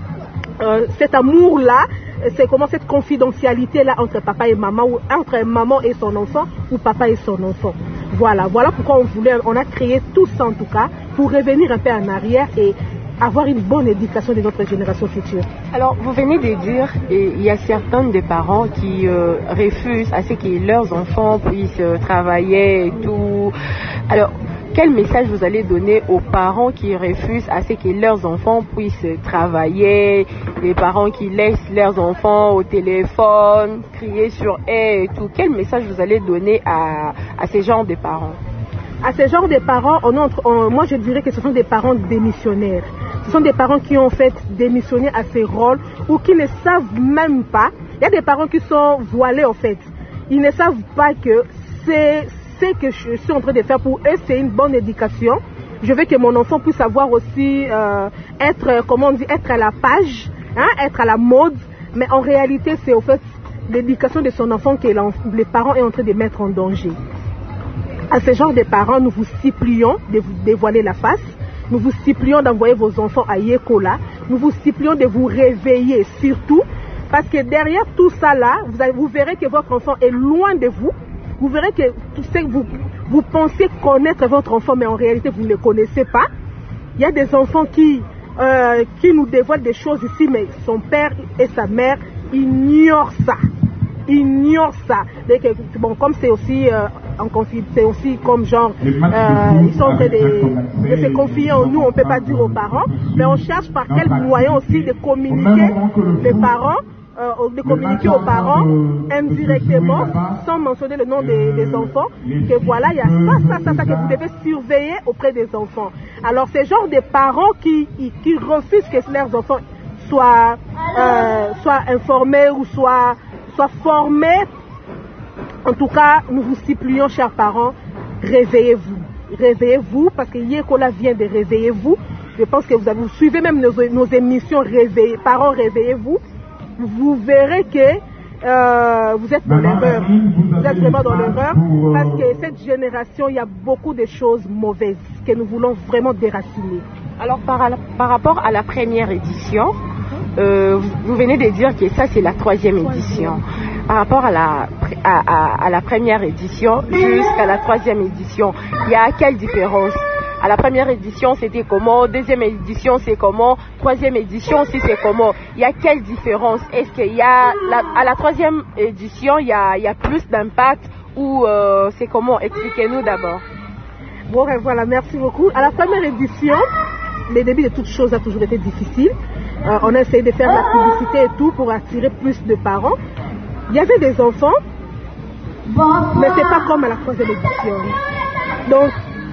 euh, cet amour-là, c'est comment cette confidentialité-là entre papa et maman, ou entre maman et son enfant, ou papa et son enfant. Voilà, voilà pourquoi on voulait, on a créé tout ça en tout cas, pour revenir un peu en arrière et avoir une bonne éducation de notre génération future. Alors, vous venez de dire, il y a certains des parents qui euh, refusent à ce que leurs enfants puissent euh, travailler et tout. Alors, quel message vous allez donner aux parents qui refusent à ce que leurs enfants puissent travailler, les parents qui laissent leurs enfants au téléphone, crier sur eux et tout? Quel message vous allez donner à, à ces genres de parents? À ce genre de parents, on entre, on, moi je dirais que ce sont des parents démissionnaires. Ce sont des parents qui ont en fait démissionné à ces rôles ou qui ne savent même pas. Il y a des parents qui sont voilés en fait. Ils ne savent pas que c'est ce que je suis en train de faire pour eux, c'est une bonne éducation. Je veux que mon enfant puisse avoir aussi, euh, être, comment on dit, être à la page, hein, être à la mode. Mais en réalité, c'est en fait l'éducation de son enfant que les parents sont en train de mettre en danger. À ce genre de parents, nous vous supplions de vous dévoiler la face. Nous vous supplions d'envoyer vos enfants à Yekola. Nous vous supplions de vous réveiller surtout. Parce que derrière tout ça là, vous, avez, vous verrez que votre enfant est loin de vous. Vous verrez que tout ce que vous, vous pensez connaître votre enfant, mais en réalité vous ne le connaissez pas. Il y a des enfants qui, euh, qui nous dévoilent des choses ici, mais son père et sa mère ignorent ça. Ignorent ça. Donc, bon, comme c'est aussi... Euh, c'est aussi comme genre, euh, ils sont en train de, de se confier en nous, on ne peut pas dire aux parents, mais on cherche par quel moyen aussi de communiquer les parents, euh, de communiquer aux parents indirectement, sans mentionner le nom des, des enfants, que voilà, il y a ça, ça, ça, ça, que vous devez surveiller auprès des enfants. Alors, c'est genre des parents qui, qui refusent que leurs enfants soient, euh, soient informés ou soient, soient formés. En tout cas, nous vous supplions, chers parents, réveillez-vous. Réveillez-vous, parce que Yekola vient de réveillez-vous. Je pense que vous, avez, vous suivez même nos, nos émissions réveillez, parents, réveillez-vous. Vous verrez que euh, vous êtes dans l'erreur. Vous êtes vraiment dans l'erreur, parce que cette génération, il y a beaucoup de choses mauvaises que nous voulons vraiment déraciner. Alors par, par rapport à la première édition, euh, vous venez de dire que ça c'est la troisième édition. Par rapport à la, à, à, à la première édition jusqu'à la troisième édition, il y a quelle différence? À la première édition c'était comment? Deuxième édition c'est comment? Troisième édition aussi c'est comment? Il y a quelle différence? Est-ce qu'il y a la, à la troisième édition il y a, il y a plus d'impact ou euh, c'est comment? Expliquez-nous d'abord. Bon, voilà, merci beaucoup. À la première édition, le début de toutes choses a toujours été difficile. Euh, on a essayé de faire la publicité et tout pour attirer plus de parents. Il y avait des enfants, mais c'est pas comme à la troisième édition. Donc,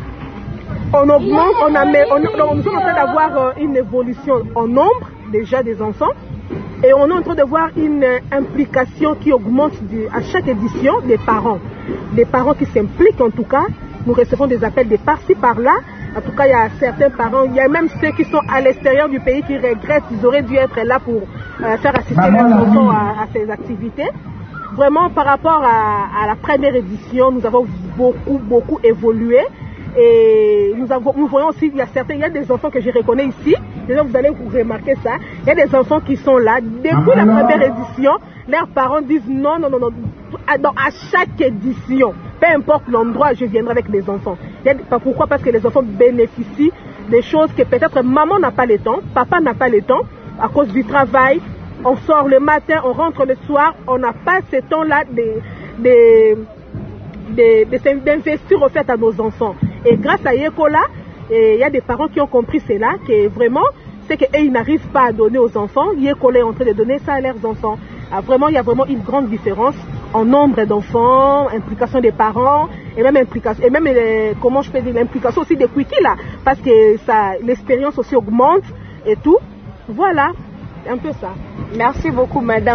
on augmente, on a, on, on, on est en train d'avoir une évolution en nombre déjà des enfants. Et on est en train de voir une implication qui augmente de, à chaque édition des parents. Des parents qui s'impliquent en tout cas. Nous recevons des appels de par-ci, par-là. En tout cas, il y a certains parents, il y a même ceux qui sont à l'extérieur du pays qui regrettent, ils auraient dû être là pour euh, faire assister leurs enfants à, à ces activités. Vraiment, par rapport à, à la première édition, nous avons beaucoup, beaucoup évolué. Et nous, avons, nous voyons aussi, il y a certains, il y a des enfants que je reconnais ici. Déjà, vous allez vous remarquer ça. Il y a des enfants qui sont là. Depuis la première édition, leurs parents disent non, non, non, non. À, à chaque édition, peu importe l'endroit, je viendrai avec les enfants. Il y a, pourquoi? Parce que les enfants bénéficient des choses que peut-être maman n'a pas le temps, papa n'a pas le temps, à cause du travail. On sort le matin, on rentre le soir, on n'a pas ce temps-là de, de, de, d'investir au fait à nos enfants. Et grâce à Yekola, il y a des parents qui ont compris cela, que vraiment, c'est qu'eux, ils n'arrivent pas à donner aux enfants. Yekola est en train de donner ça à leurs enfants. Ah, vraiment, il y a vraiment une grande différence en nombre d'enfants, implication des parents, et même implication, et même les, comment je peux dire, l'implication aussi des quickies là, parce que ça, l'expérience aussi augmente et tout. Voilà, c'est un peu ça. Merci beaucoup, madame.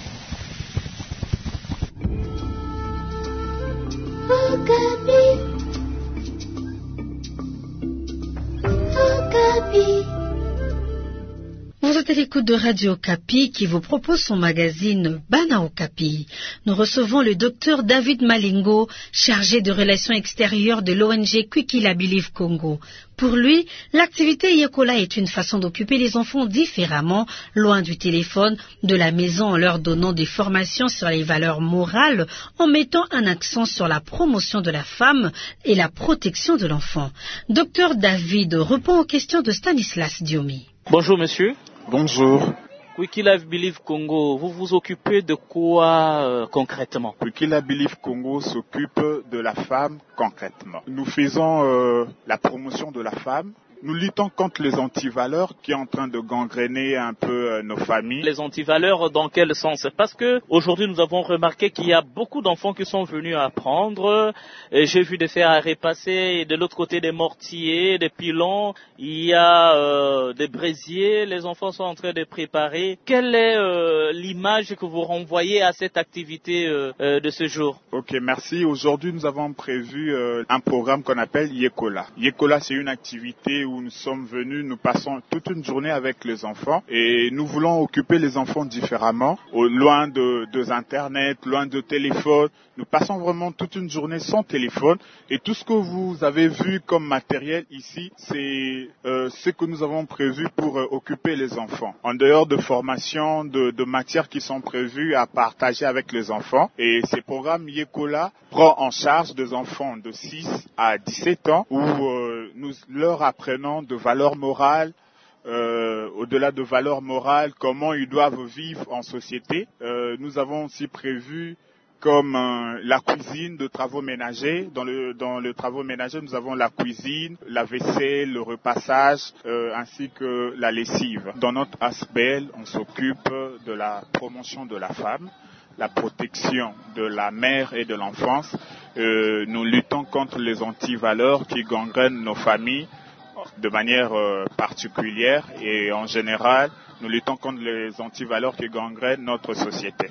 Vous êtes à l'écoute de Radio Okapi qui vous propose son magazine Bana Okapi. Nous recevons le docteur David Malingo, chargé de relations extérieures de l'O N G Kwikila Believe Congo. Pour lui, l'activité Yekola est une façon d'occuper les enfants différemment, loin du téléphone, de la maison, en leur donnant des formations sur les valeurs morales, en mettant un accent sur la promotion de la femme et la protection de l'enfant. Docteur David répond aux questions de Stanislas Diomi. Bonjour monsieur. Bonjour. Kwikila Believe Congo, vous vous occupez de quoi euh, concrètement? Kwikila Believe Congo s'occupe de la femme concrètement. Nous faisons euh, la promotion de la femme. Nous luttons contre les antivaleurs qui sont en train de gangréner un peu euh, nos familles. Les antivaleurs dans quel sens? Parce que aujourd'hui nous avons remarqué qu'il y a beaucoup d'enfants qui sont venus apprendre. Et j'ai vu des fers à repasser et de l'autre côté des mortiers, des pilons. Il y a euh, des brésiers. Les enfants sont en train de préparer. Quelle est euh, l'image que vous renvoyez à cette activité euh, euh, de ce jour? Ok, merci. Aujourd'hui nous avons prévu euh, un programme qu'on appelle Yekola. Yekola, c'est une activité où où nous sommes venus, nous passons toute une journée avec les enfants et nous voulons occuper les enfants différemment, au, loin de, de Internet, loin de téléphone. Nous passons vraiment toute une journée sans téléphone et tout ce que vous avez vu comme matériel ici, c'est euh, ce que nous avons prévu pour euh, occuper les enfants. En dehors de formations, de, de matières qui sont prévues à partager avec les enfants. Et ces programmes Yekola prend en charge des enfants de six à dix-sept ans où euh, nous leur apprenons de valeurs morales, euh, au-delà de valeurs morales, comment ils doivent vivre en société. Euh, nous avons aussi prévu comme euh, la cuisine de travaux ménagers. Dans le, dans le travaux ménagers, nous avons la cuisine, la vaisselle, le repassage, euh, ainsi que la lessive. Dans notre A S B E L, on s'occupe de la promotion de la femme, la protection de la mère et de l'enfance. Euh, nous luttons contre les antivaleurs qui gangrènent nos familles de manière euh, particulière et en général, nous luttons contre les antivaleurs qui gangrènent notre société.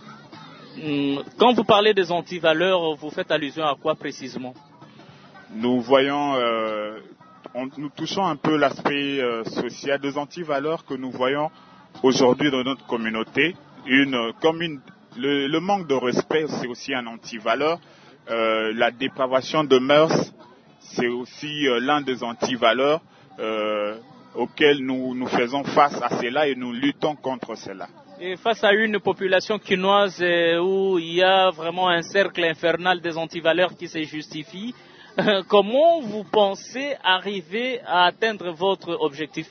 Quand vous parlez des antivaleurs, vous faites allusion à quoi précisément? Nous voyons, euh, on, nous touchons un peu l'aspect euh, social des antivaleurs que nous voyons aujourd'hui dans notre communauté. Une, comme une, le, le manque de respect, c'est aussi un antivaleur. Euh, la dépravation de mœurs, c'est aussi euh, l'un des antivaleurs. euh, auxquels nous, nous faisons face à cela et nous luttons contre cela. Et face à une population quinoise où il y a vraiment un cercle infernal des antivaleurs qui se justifie, comment vous pensez arriver à atteindre votre objectif?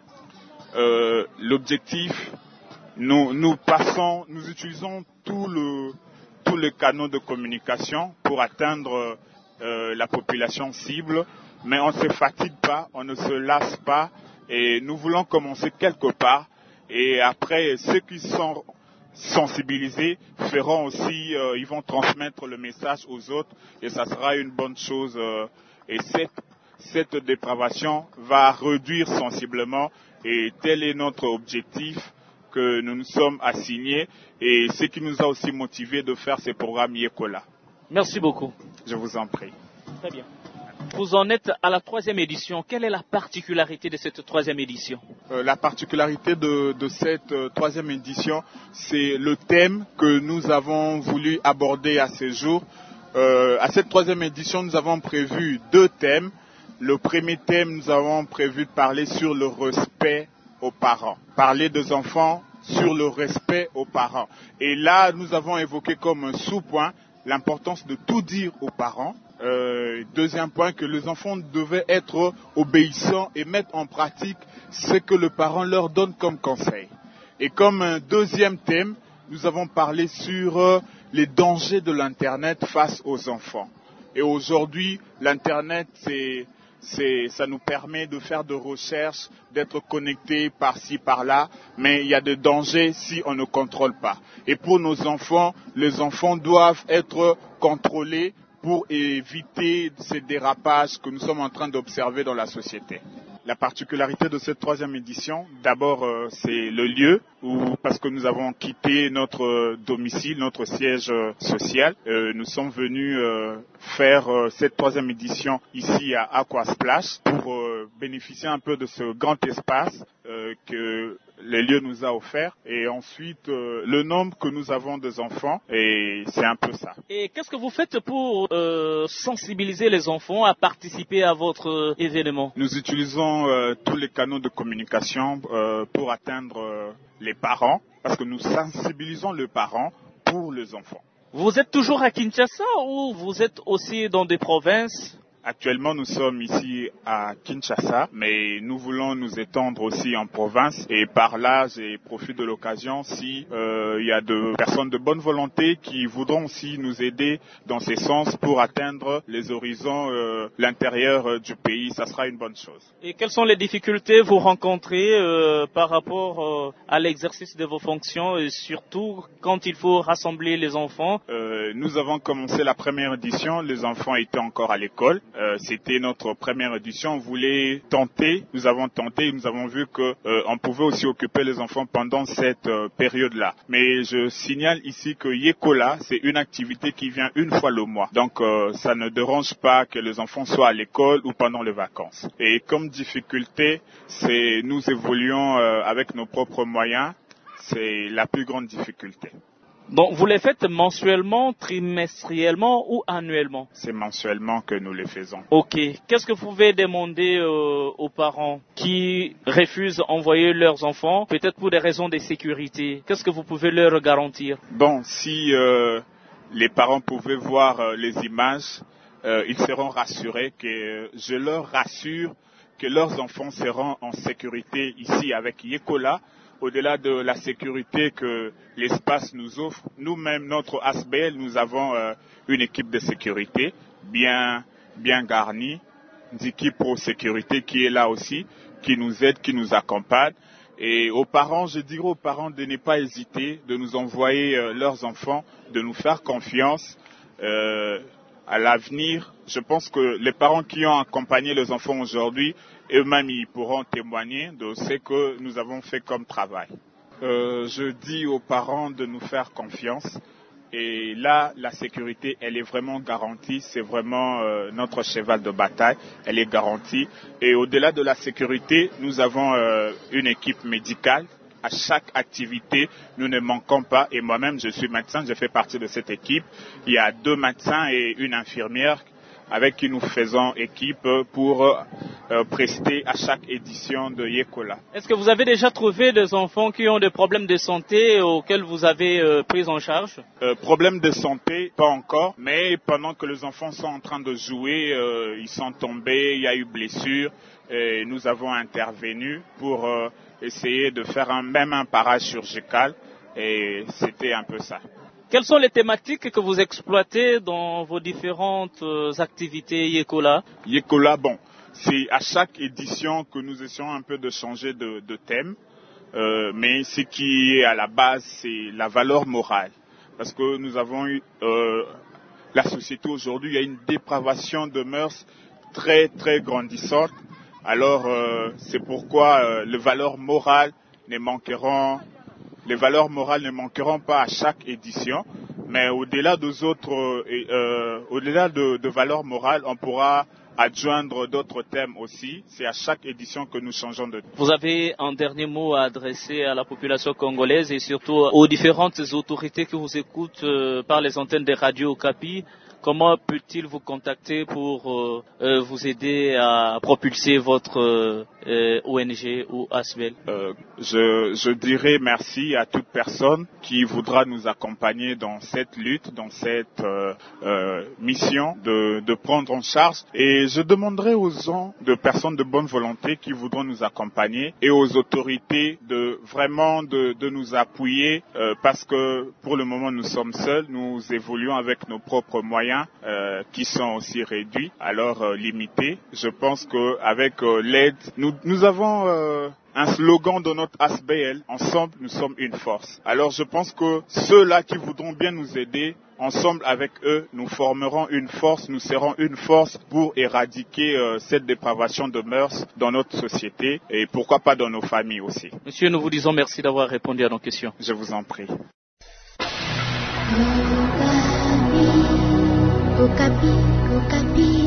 euh, L'objectif, nous, nous passons, nous utilisons tout le, tous les canaux de communication pour atteindre euh, la population cible, mais on ne se fatigue pas, on ne se lasse pas et nous voulons commencer quelque part. Et après, ceux qui sont sensibilisés feront aussi, euh, ils vont transmettre le message aux autres et ça sera une bonne chose. Euh, et cette, cette dépravation va réduire sensiblement et tel est notre objectif que nous nous sommes assignés et ce qui nous a aussi motivés de faire ces programmes Yekola. Merci beaucoup. Je vous en prie. Très bien. Vous en êtes à la troisième édition. Quelle est la particularité de cette troisième édition? euh, La particularité de, de cette euh, troisième édition, c'est le thème que nous avons voulu aborder à ce jour. Euh, à cette troisième édition, nous avons prévu deux thèmes. Le premier thème, nous avons prévu de parler sur le respect aux parents. Parler des enfants sur le respect aux parents. Et là, nous avons évoqué comme un sous-point l'importance de tout dire aux parents. Euh, deuxième point, que les enfants devaient être obéissants et mettre en pratique ce que le parent leur donne comme conseil. Et comme un deuxième thème, nous avons parlé sur euh, les dangers de l'Internet face aux enfants. Et aujourd'hui, l'Internet, c'est, c'est, ça nous permet de faire des recherches, d'être connectés par-ci, par-là, mais il y a des dangers si on ne contrôle pas. Et pour nos enfants, les enfants doivent être contrôlés pour éviter ces dérapages que nous sommes en train d'observer dans la société. La particularité de cette troisième édition, d'abord, euh, c'est le lieu, où, parce que nous avons quitté notre domicile, notre siège euh, social. Euh, nous sommes venus euh, faire euh, cette troisième édition ici à Aquasplash pour euh, bénéficier un peu de ce grand espace euh, que le lieu nous a offert. Et ensuite, euh, le nombre que nous avons des enfants, et c'est un peu ça. Et qu'est-ce que vous faites pour euh, sensibiliser les enfants à participer à votre euh, événement? Nous utilisons Euh, tous les canaux de communication euh, pour atteindre euh, les parents, parce que nous sensibilisons les parents pour les enfants. Vous êtes toujours à Kinshasa ou vous êtes aussi dans des provinces? Actuellement, nous sommes ici à Kinshasa, mais nous voulons nous étendre aussi en province. Et par là, j'ai profité de l'occasion si euh, il y a de personnes de bonne volonté qui voudront aussi nous aider dans ces sens pour atteindre les horizons, euh, l'intérieur euh, du pays. Ça sera une bonne chose. Et quelles sont les difficultés que vous rencontrez euh, par rapport euh, à l'exercice de vos fonctions et surtout quand il faut rassembler les enfants? euh, Nous avons commencé la première édition. Les enfants étaient encore à l'école. Euh, c'était notre première édition. On voulait tenter, nous avons tenté et nous avons vu que euh, on pouvait aussi occuper les enfants pendant cette euh, période-là. Mais je signale ici que Yekola, c'est une activité qui vient une fois le mois. Donc euh, ça ne dérange pas que les enfants soient à l'école ou pendant les vacances. Et comme difficulté, c'est nous évoluons euh, avec nos propres moyens. C'est la plus grande difficulté. Donc, vous les faites mensuellement, trimestriellement ou annuellement? C'est mensuellement que nous les faisons. Ok. Qu'est-ce que vous pouvez demander euh, aux parents qui refusent d'envoyer leurs enfants, peut-être pour des raisons de sécurité? Qu'est-ce que vous pouvez leur garantir? Bon, si euh, les parents pouvaient voir euh, les images, euh, ils seront rassurés que je leur rassure que leurs enfants seront en sécurité ici avec Yekola. Au-delà de la sécurité que l'espace nous offre, nous-mêmes, notre A S B L, nous avons euh, une équipe de sécurité bien, bien garnie, une équipe pro sécurité qui est là aussi, qui nous aide, qui nous accompagne. Et aux parents, je dirais aux parents de ne pas hésiter, de nous envoyer euh, leurs enfants, de nous faire confiance. Euh, à l'avenir, je pense que les parents qui ont accompagné les enfants aujourd'hui, eux-mêmes, ils pourront témoigner de ce que nous avons fait comme travail. Euh, je dis aux parents de nous faire confiance. Et là, la sécurité, elle est vraiment garantie. C'est vraiment euh, notre cheval de bataille. Elle est garantie. Et au-delà de la sécurité, nous avons euh, une équipe médicale. À chaque activité, nous ne manquons pas. Et moi-même, je suis médecin, je fais partie de cette équipe. Il y a deux médecins et une infirmière avec qui nous faisons équipe pour euh, prestés à chaque édition de Yekola. Est-ce que vous avez déjà trouvé des enfants qui ont des problèmes de santé auxquels vous avez euh, pris en charge? euh, Problèmes de santé, pas encore, mais pendant que les enfants sont en train de jouer, euh, ils sont tombés, il y a eu blessure, et nous avons intervenu pour euh, essayer de faire un, même un parage chirurgical, et c'était un peu ça. Quelles sont les thématiques que vous exploitez dans vos différentes euh, activités Yekola? Yekola, bon, c'est à chaque édition que nous essayons un peu de changer de, de thème, euh, mais ce qui est à la base, c'est la valeur morale. Parce que nous avons eu, euh, la société aujourd'hui, il y a une dépravation de mœurs très très grandissante. Alors, euh, c'est pourquoi euh, les valeurs morales ne manqueront Les valeurs morales ne manqueront pas à chaque édition, mais au-delà des autres, euh, au-delà de, de valeurs morales, on pourra adjoindre d'autres thèmes aussi. C'est à chaque édition que nous changeons de thème. Vous avez un dernier mot à adresser à la population congolaise et surtout aux différentes autorités qui vous écoutent euh, par les antennes des radios Okapi. Comment peut-il vous contacter pour euh, euh, vous aider à propulser votre euh, O N G ou A S B E L? euh, je, je dirais merci à toute personne qui voudra nous accompagner dans cette lutte, dans cette euh, euh, mission de, de prendre en charge. Et je demanderai aux gens, de personnes de bonne volonté qui voudront nous accompagner et aux autorités de vraiment de, de nous appuyer euh, parce que pour le moment nous sommes seuls, nous évoluons avec nos propres moyens. Euh, qui sont aussi réduits, alors euh, limités. Je pense qu'avec euh, l'aide, nous, nous avons euh, un slogan de notre A S B E L, ensemble nous sommes une force. Alors je pense que ceux-là qui voudront bien nous aider, ensemble avec eux, nous formerons une force, nous serons une force pour éradiquer euh, cette dépravation de mœurs dans notre société et pourquoi pas dans nos familles aussi. Monsieur, nous vous disons merci d'avoir répondu à nos questions. Je vous en prie. Okapi, Okapi.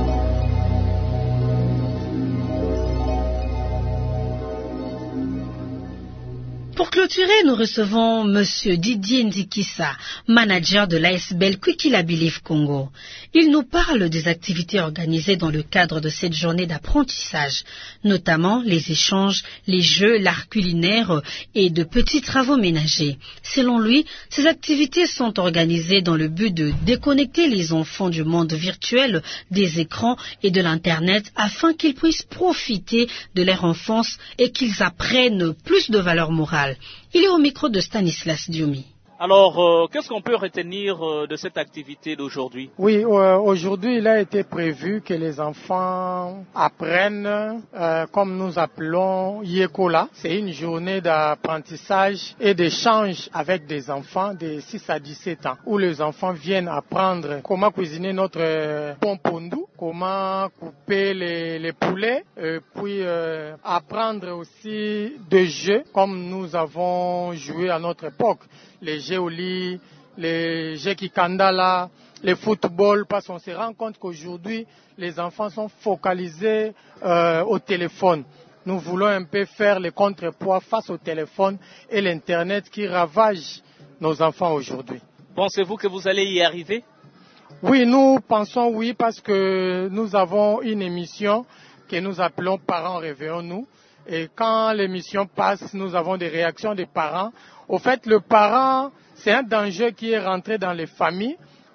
Pour clôturer, nous recevons Monsieur Didier Nzikissa, manager de l'A S B E L Kwikila Believe Congo. Il nous parle des activités organisées dans le cadre de cette journée d'apprentissage, notamment les échanges, les jeux, l'art culinaire et de petits travaux ménagers. Selon lui, ces activités sont organisées dans le but de déconnecter les enfants du monde virtuel, des écrans et de l'Internet afin qu'ils puissent profiter de leur enfance et qu'ils apprennent plus de valeurs morales. Il est au micro de Stanislas Dioumi. Alors, euh, qu'est-ce qu'on peut retenir euh, de cette activité d'aujourd'hui? Oui, euh, aujourd'hui, il a été prévu que les enfants apprennent, euh, comme nous appelons Yekola. C'est une journée d'apprentissage et d'échange avec des enfants de six à dix-sept ans, où les enfants viennent apprendre comment cuisiner notre pompondu, comment couper les, les poulets, et puis euh, apprendre aussi des jeux comme nous avons joué à notre époque. Les jeux au lit, les jeux kikandala, les football, parce qu'on se rend compte qu'aujourd'hui, les enfants sont focalisés euh, au téléphone. Nous voulons un peu faire le contrepoids face au téléphone et l'Internet qui ravage nos enfants aujourd'hui. Pensez-vous que vous allez y arriver? Oui, nous pensons oui, parce que nous avons une émission que nous appelons Parents Réveillons-nous. Et quand l'émission passe, nous avons des réactions des parents. Au fait, le parent, c'est un danger qui est rentré dans les familles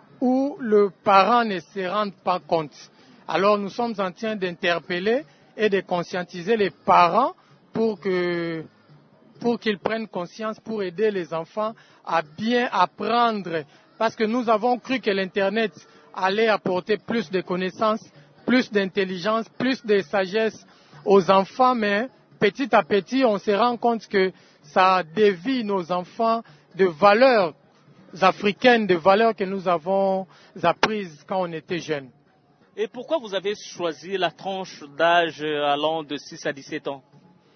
où le parent ne se rend pas compte. Alors nous sommes en train d'interpeller et de conscientiser les parents pour que, pour qu'ils prennent conscience, pour aider les enfants à bien apprendre. Parce que nous avons cru que l'Internet allait apporter plus de connaissances, plus d'intelligence, plus de sagesse aux enfants, mais petit à petit, on se rend compte que ça dévie nos enfants de valeurs africaines, de valeurs que nous avons apprises quand on était jeunes. Et pourquoi vous avez choisi la tranche d'âge allant de six à dix-sept ans?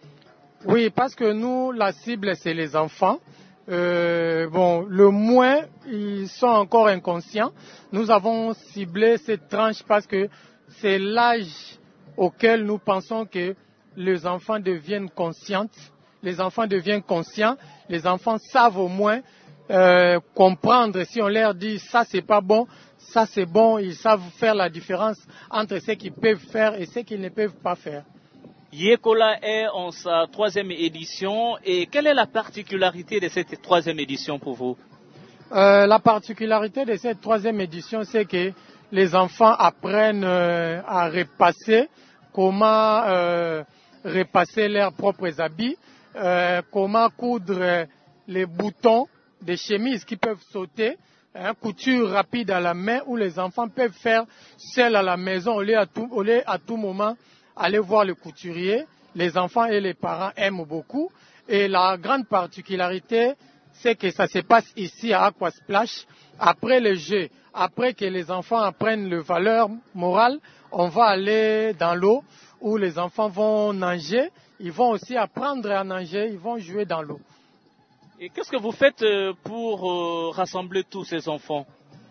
Oui, parce que nous, la cible, c'est les enfants. Euh, bon, le moins, ils sont encore inconscients. Nous avons ciblé cette tranche parce que c'est l'âge auquel nous pensons que les enfants deviennent conscients. Les enfants deviennent conscients. Les enfants savent au moins euh, comprendre. Si on leur dit ça c'est pas bon, ça c'est bon, ils savent faire la différence entre ce qu'ils peuvent faire et ce qu'ils ne peuvent pas faire. Yekola est en sa troisième édition et quelle est la particularité de cette troisième édition pour vous? euh, La particularité de cette troisième édition, c'est que les enfants apprennent euh, à repasser, comment euh, repasser leurs propres habits, euh, comment coudre les boutons des chemises qui peuvent sauter, hein, couture rapide à la main où les enfants peuvent faire seuls à la maison au lieu à tout, au lieu à tout moment aller voir le couturier. Les enfants et les parents aiment beaucoup. Et la grande particularité, c'est que ça se passe ici à Aquasplash. Après le jeu, après que les enfants apprennent les valeurs morales, on va aller dans l'eau où les enfants vont nager. Ils vont aussi apprendre à nager, ils vont jouer dans l'eau. Et qu'est-ce que vous faites pour euh, rassembler tous ces enfants?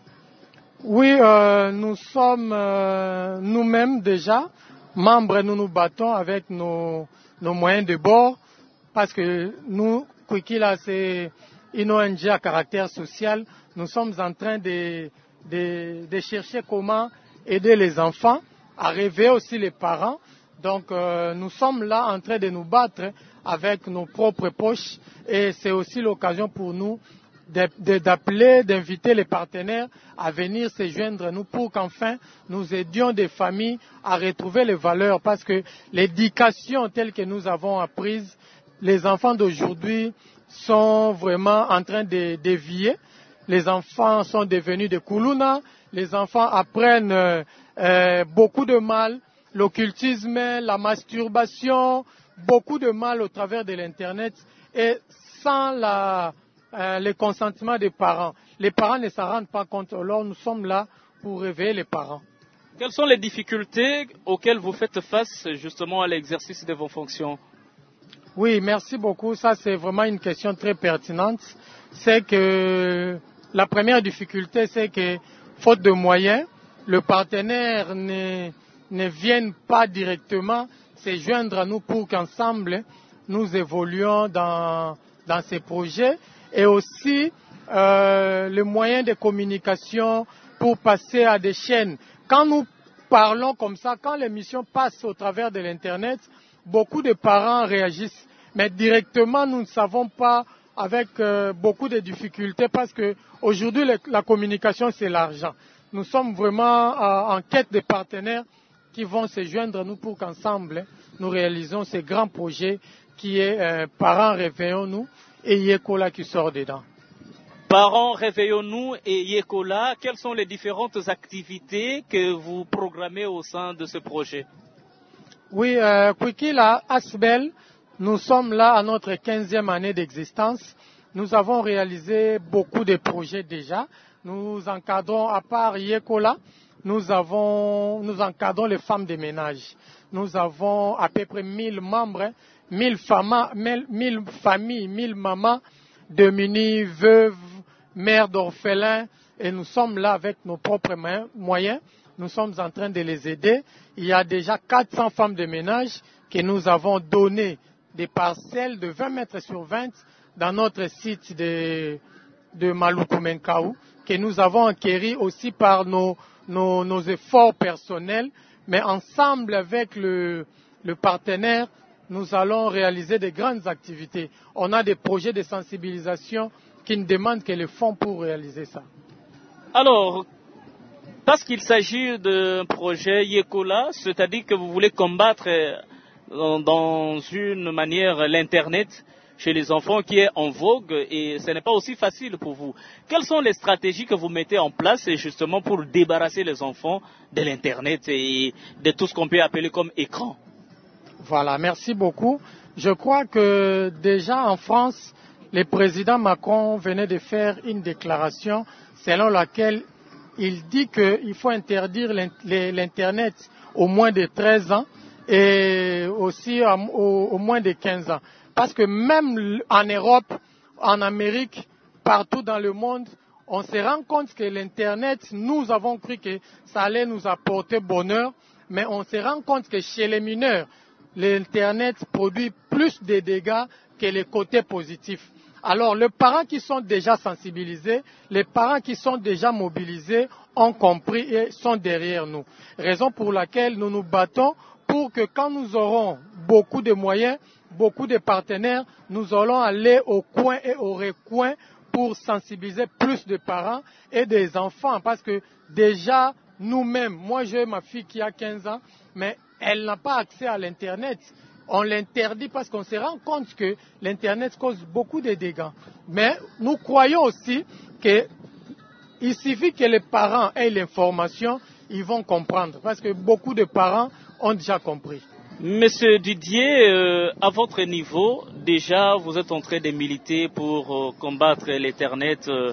Oui, euh, nous sommes euh, nous-mêmes déjà membres, nous nous battons avec nos, nos moyens de bord parce que nous, Kwikila, c'est une O N G à caractère social. Nous sommes en train de, de, de chercher comment aider les enfants, à réveiller aussi les parents. Donc euh, nous sommes là en train de nous battre avec nos propres poches et c'est aussi l'occasion pour nous d'appeler, d'inviter les partenaires à venir se joindre à nous pour qu'enfin nous aidions des familles à retrouver les valeurs parce que l'éducation telle que nous avons apprise, les enfants d'aujourd'hui sont vraiment en train de dévier. Les enfants sont devenus des koulouna, les enfants apprennent euh, euh, beaucoup de mal, l'occultisme, la masturbation, beaucoup de mal au travers de l'Internet et sans la Euh, le consentement des parents. Les parents ne s'en rendent pas compte, alors nous sommes là pour réveiller les parents. Quelles sont les difficultés auxquelles vous faites face justement à l'exercice de vos fonctions? Oui, merci beaucoup. Ça, c'est vraiment une question très pertinente. C'est que la première difficulté, c'est que faute de moyens, le partenaire ne, ne vienne pas directement se joindre à nous pour qu'ensemble, nous évoluions dans, dans ces projets. Et aussi euh, les moyens de communication pour passer à des chaînes. Quand nous parlons comme ça, quand l'émission passe au travers de l'Internet, beaucoup de parents réagissent. Mais directement, nous ne savons pas avec euh, beaucoup de difficultés parce que aujourd'hui, la communication, c'est l'argent. Nous sommes vraiment euh, en quête de partenaires qui vont se joindre à nous pour qu'ensemble, nous réalisons ces grands projets qui est euh, Parents, réveillons-nous et Yekola qui sort dedans. Parents, réveillons-nous et Yekola, quelles sont les différentes activités que vous programmez au sein de ce projet? Oui, euh, Kwikila, Asbel, nous sommes là à notre quinzième année d'existence. Nous avons réalisé beaucoup de projets déjà. Nous encadrons, à part Yekola, nous avons, nous encadrons les femmes de ménage. Nous avons à peu près mille membres, mille familles, mille familles, mille mamans démunies, veuves, mères d'orphelins, et nous sommes là avec nos propres moyens. Nous sommes en train de les aider. Il y a déjà quatre cents femmes de ménage que nous avons donné des parcelles de vingt mètres sur vingt dans notre site de, de Maluku-Menkaou, que nous avons acquéri aussi par nos, nos, nos efforts personnels. Mais ensemble avec le, le partenaire, nous allons réaliser de grandes activités. On a des projets de sensibilisation qui ne demandent que les fonds pour réaliser ça. Alors, parce qu'il s'agit d'un projet Yekola, c'est-à-dire que vous voulez combattre dans, dans une manière l'Internet chez les enfants qui est en vogue et ce n'est pas aussi facile pour vous. Quelles sont les stratégies que vous mettez en place justement pour débarrasser les enfants de l'Internet et de tout ce qu'on peut appeler comme écran? Voilà, merci beaucoup. Je crois que déjà en France, le président Macron venait de faire une déclaration selon laquelle il dit qu'il faut interdire l'Internet au moins de treize ans et aussi au, au moins de quinze ans. Parce que même en Europe, en Amérique, partout dans le monde, on se rend compte que l'Internet, nous avons cru que ça allait nous apporter bonheur, mais on se rend compte que chez les mineurs, l'Internet produit plus de dégâts que les côtés positifs. Alors, les parents qui sont déjà sensibilisés, les parents qui sont déjà mobilisés ont compris et sont derrière nous. Raison pour laquelle nous nous battons pour que quand nous aurons beaucoup de moyens, beaucoup de partenaires, nous allons aller au coin et au recoin pour sensibiliser plus de parents et des enfants. Parce que déjà, nous-mêmes, moi j'ai ma fille qui a quinze ans, mais elle n'a pas accès à l'Internet. On l'interdit parce qu'on se rend compte que l'Internet cause beaucoup de dégâts. Mais nous croyons aussi qu'il suffit que les parents aient l'information, ils vont comprendre. Parce que beaucoup de parents ont déjà compris. Monsieur Didier, euh, à votre niveau, déjà vous êtes en train de militer pour euh, combattre l'Internet euh,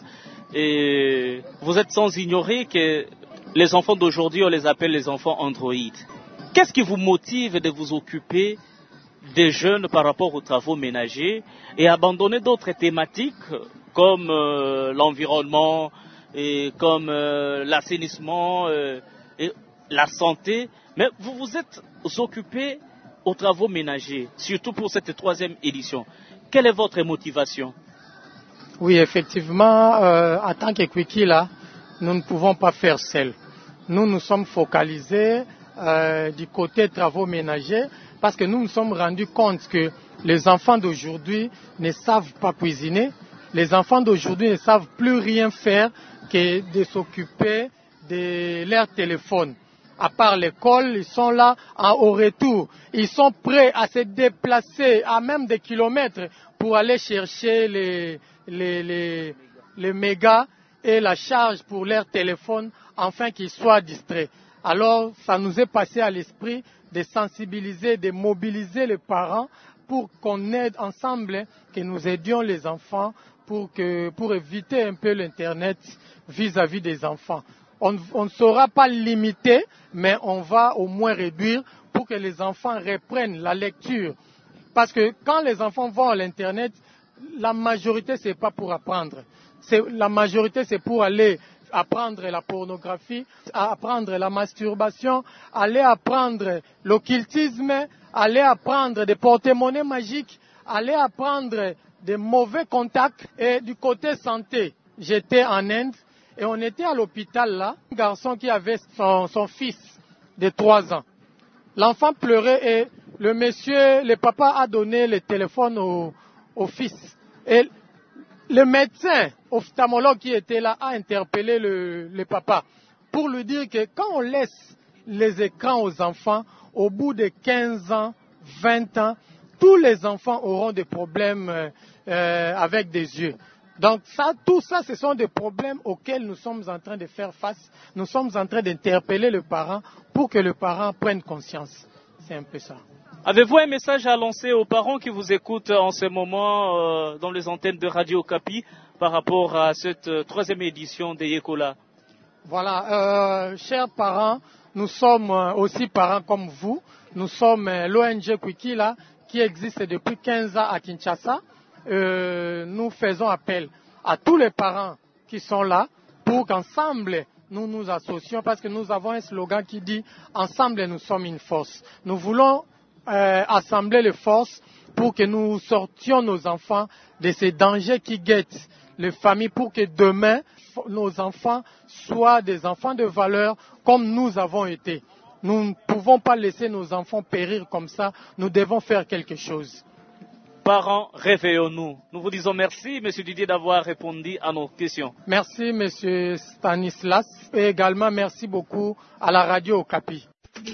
et vous êtes sans ignorer que les enfants d'aujourd'hui, on les appelle les enfants Android. Qu'est-ce qui vous motive de vous occuper des jeunes par rapport aux travaux ménagers et abandonner d'autres thématiques comme euh, l'environnement et comme euh, l'assainissement euh, et la santé, mais vous vous êtes occupé aux travaux ménagers, surtout pour cette troisième édition. Quelle est votre motivation? Oui, effectivement, euh, en tant que Quickie, là, nous ne pouvons pas faire seul. Nous nous sommes focalisés euh, du côté travaux ménagers parce que nous nous sommes rendus compte que les enfants d'aujourd'hui ne savent pas cuisiner. Les enfants d'aujourd'hui ne savent plus rien faire que de s'occuper de leur téléphone. À part l'école, ils sont là en, au retour. Ils sont prêts à se déplacer à même des kilomètres pour aller chercher les, les, les, les mégas et la charge pour leur téléphone afin qu'ils soient distraits. Alors, ça nous est passé à l'esprit de sensibiliser, de mobiliser les parents pour qu'on aide ensemble, que nous aidions les enfants pour, que, pour éviter un peu l'Internet vis-à-vis des enfants. On, on ne saura pas limiter, mais on va au moins réduire pour que les enfants reprennent la lecture. Parce que quand les enfants vont à l'Internet, la majorité, ce n'est pas pour apprendre. C'est, la majorité, c'est pour aller apprendre la pornographie, apprendre la masturbation, aller apprendre l'occultisme, aller apprendre des porte-monnaies magiques, aller apprendre des mauvais contacts. Et du côté santé, j'étais en Inde et on était à l'hôpital là, un garçon qui avait son, son fils de trois ans. L'enfant pleurait et le monsieur, le papa a donné le téléphone au, au fils. Et le médecin ophtalmologue qui était là a interpellé le, le papa pour lui dire que quand on laisse les écrans aux enfants, au bout de quinze ans, vingt ans, tous les enfants auront des problèmes euh, avec des yeux. Donc ça, tout ça, ce sont des problèmes auxquels nous sommes en train de faire face. Nous sommes en train d'interpeller le parent pour que le parent prenne conscience. C'est un peu ça. Avez-vous un message à lancer aux parents qui vous écoutent en ce moment euh, dans les antennes de Radio Okapi par rapport à cette euh, troisième édition de Yekola? Voilà, euh, chers parents, nous sommes aussi parents comme vous. Nous sommes euh, l'O N G Quickie là, qui existe depuis quinze ans à Kinshasa. Euh, nous faisons appel à tous les parents qui sont là pour qu'ensemble nous nous associons parce que nous avons un slogan qui dit « Ensemble nous sommes une force ». Nous voulons euh, assembler les forces pour que nous sortions nos enfants de ces dangers qui guettent les familles pour que demain nos enfants soient des enfants de valeur comme nous avons été. Nous ne pouvons pas laisser nos enfants périr comme ça, nous devons faire quelque chose. Parents, réveillons-nous. Nous vous disons merci, M. Didier, d'avoir répondu à nos questions. Merci, M. Stanislas. Et également, merci beaucoup à la radio Okapi.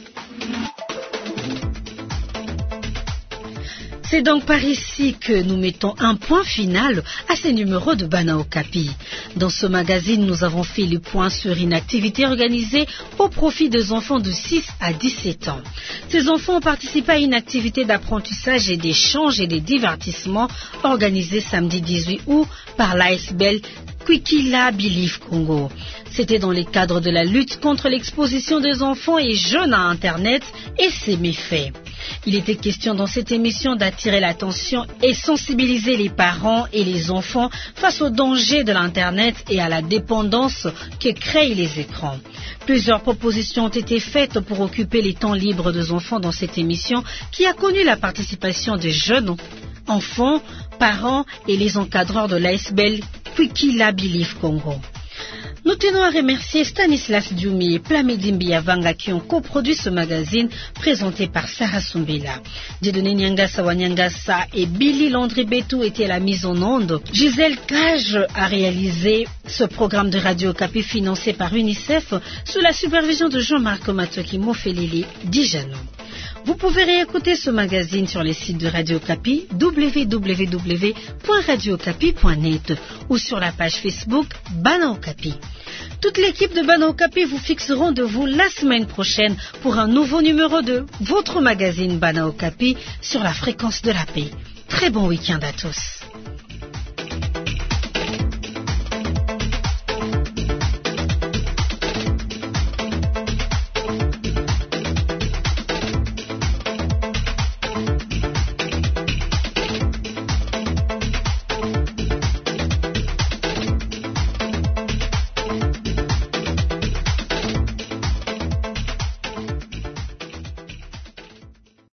C'est donc par ici que nous mettons un point final à ces numéros de Bana Okapi. Dans ce magazine, nous avons fait le point sur une activité organisée au profit des enfants de six à dix-sept ans. Ces enfants ont participé à une activité d'apprentissage et d'échange et de divertissement organisée samedi dix-huit août par l'A S B L Kwikila Believe Congo. C'était dans le cadre de la lutte contre l'exposition des enfants et jeunes à Internet et ses méfaits. Il était question dans cette émission d'attirer l'attention et sensibiliser les parents et les enfants face aux dangers de l'Internet et à la dépendance que créent les écrans. Plusieurs propositions ont été faites pour occuper les temps libres des enfants dans cette émission qui a connu la participation des jeunes enfants, parents et les encadreurs de l'A S B L Kwikila Believe Congo. Nous tenons à remercier Stanislas Dioumi et Plamedi Mbiavanga qui ont coproduit ce magazine présenté par Sarah Sumbela. Dieudonné Nyangasa Wanyangasa et Billy Landry Betou étaient à la mise en onde. Gisèle Cage a réalisé ce programme de Radio Okapi financé par UNICEF sous la supervision de Jean-Marc Matoki Mofelili Dijano. Vous pouvez réécouter ce magazine sur les sites de Radio Okapi, w w w point radio okapi point net ou sur la page Facebook Bana Okapi. Toute l'équipe de Bana Okapi vous fixe rendez-vous la semaine prochaine pour un nouveau numéro de votre magazine Bana Okapi sur la fréquence de la paix. Très bon week-end à tous.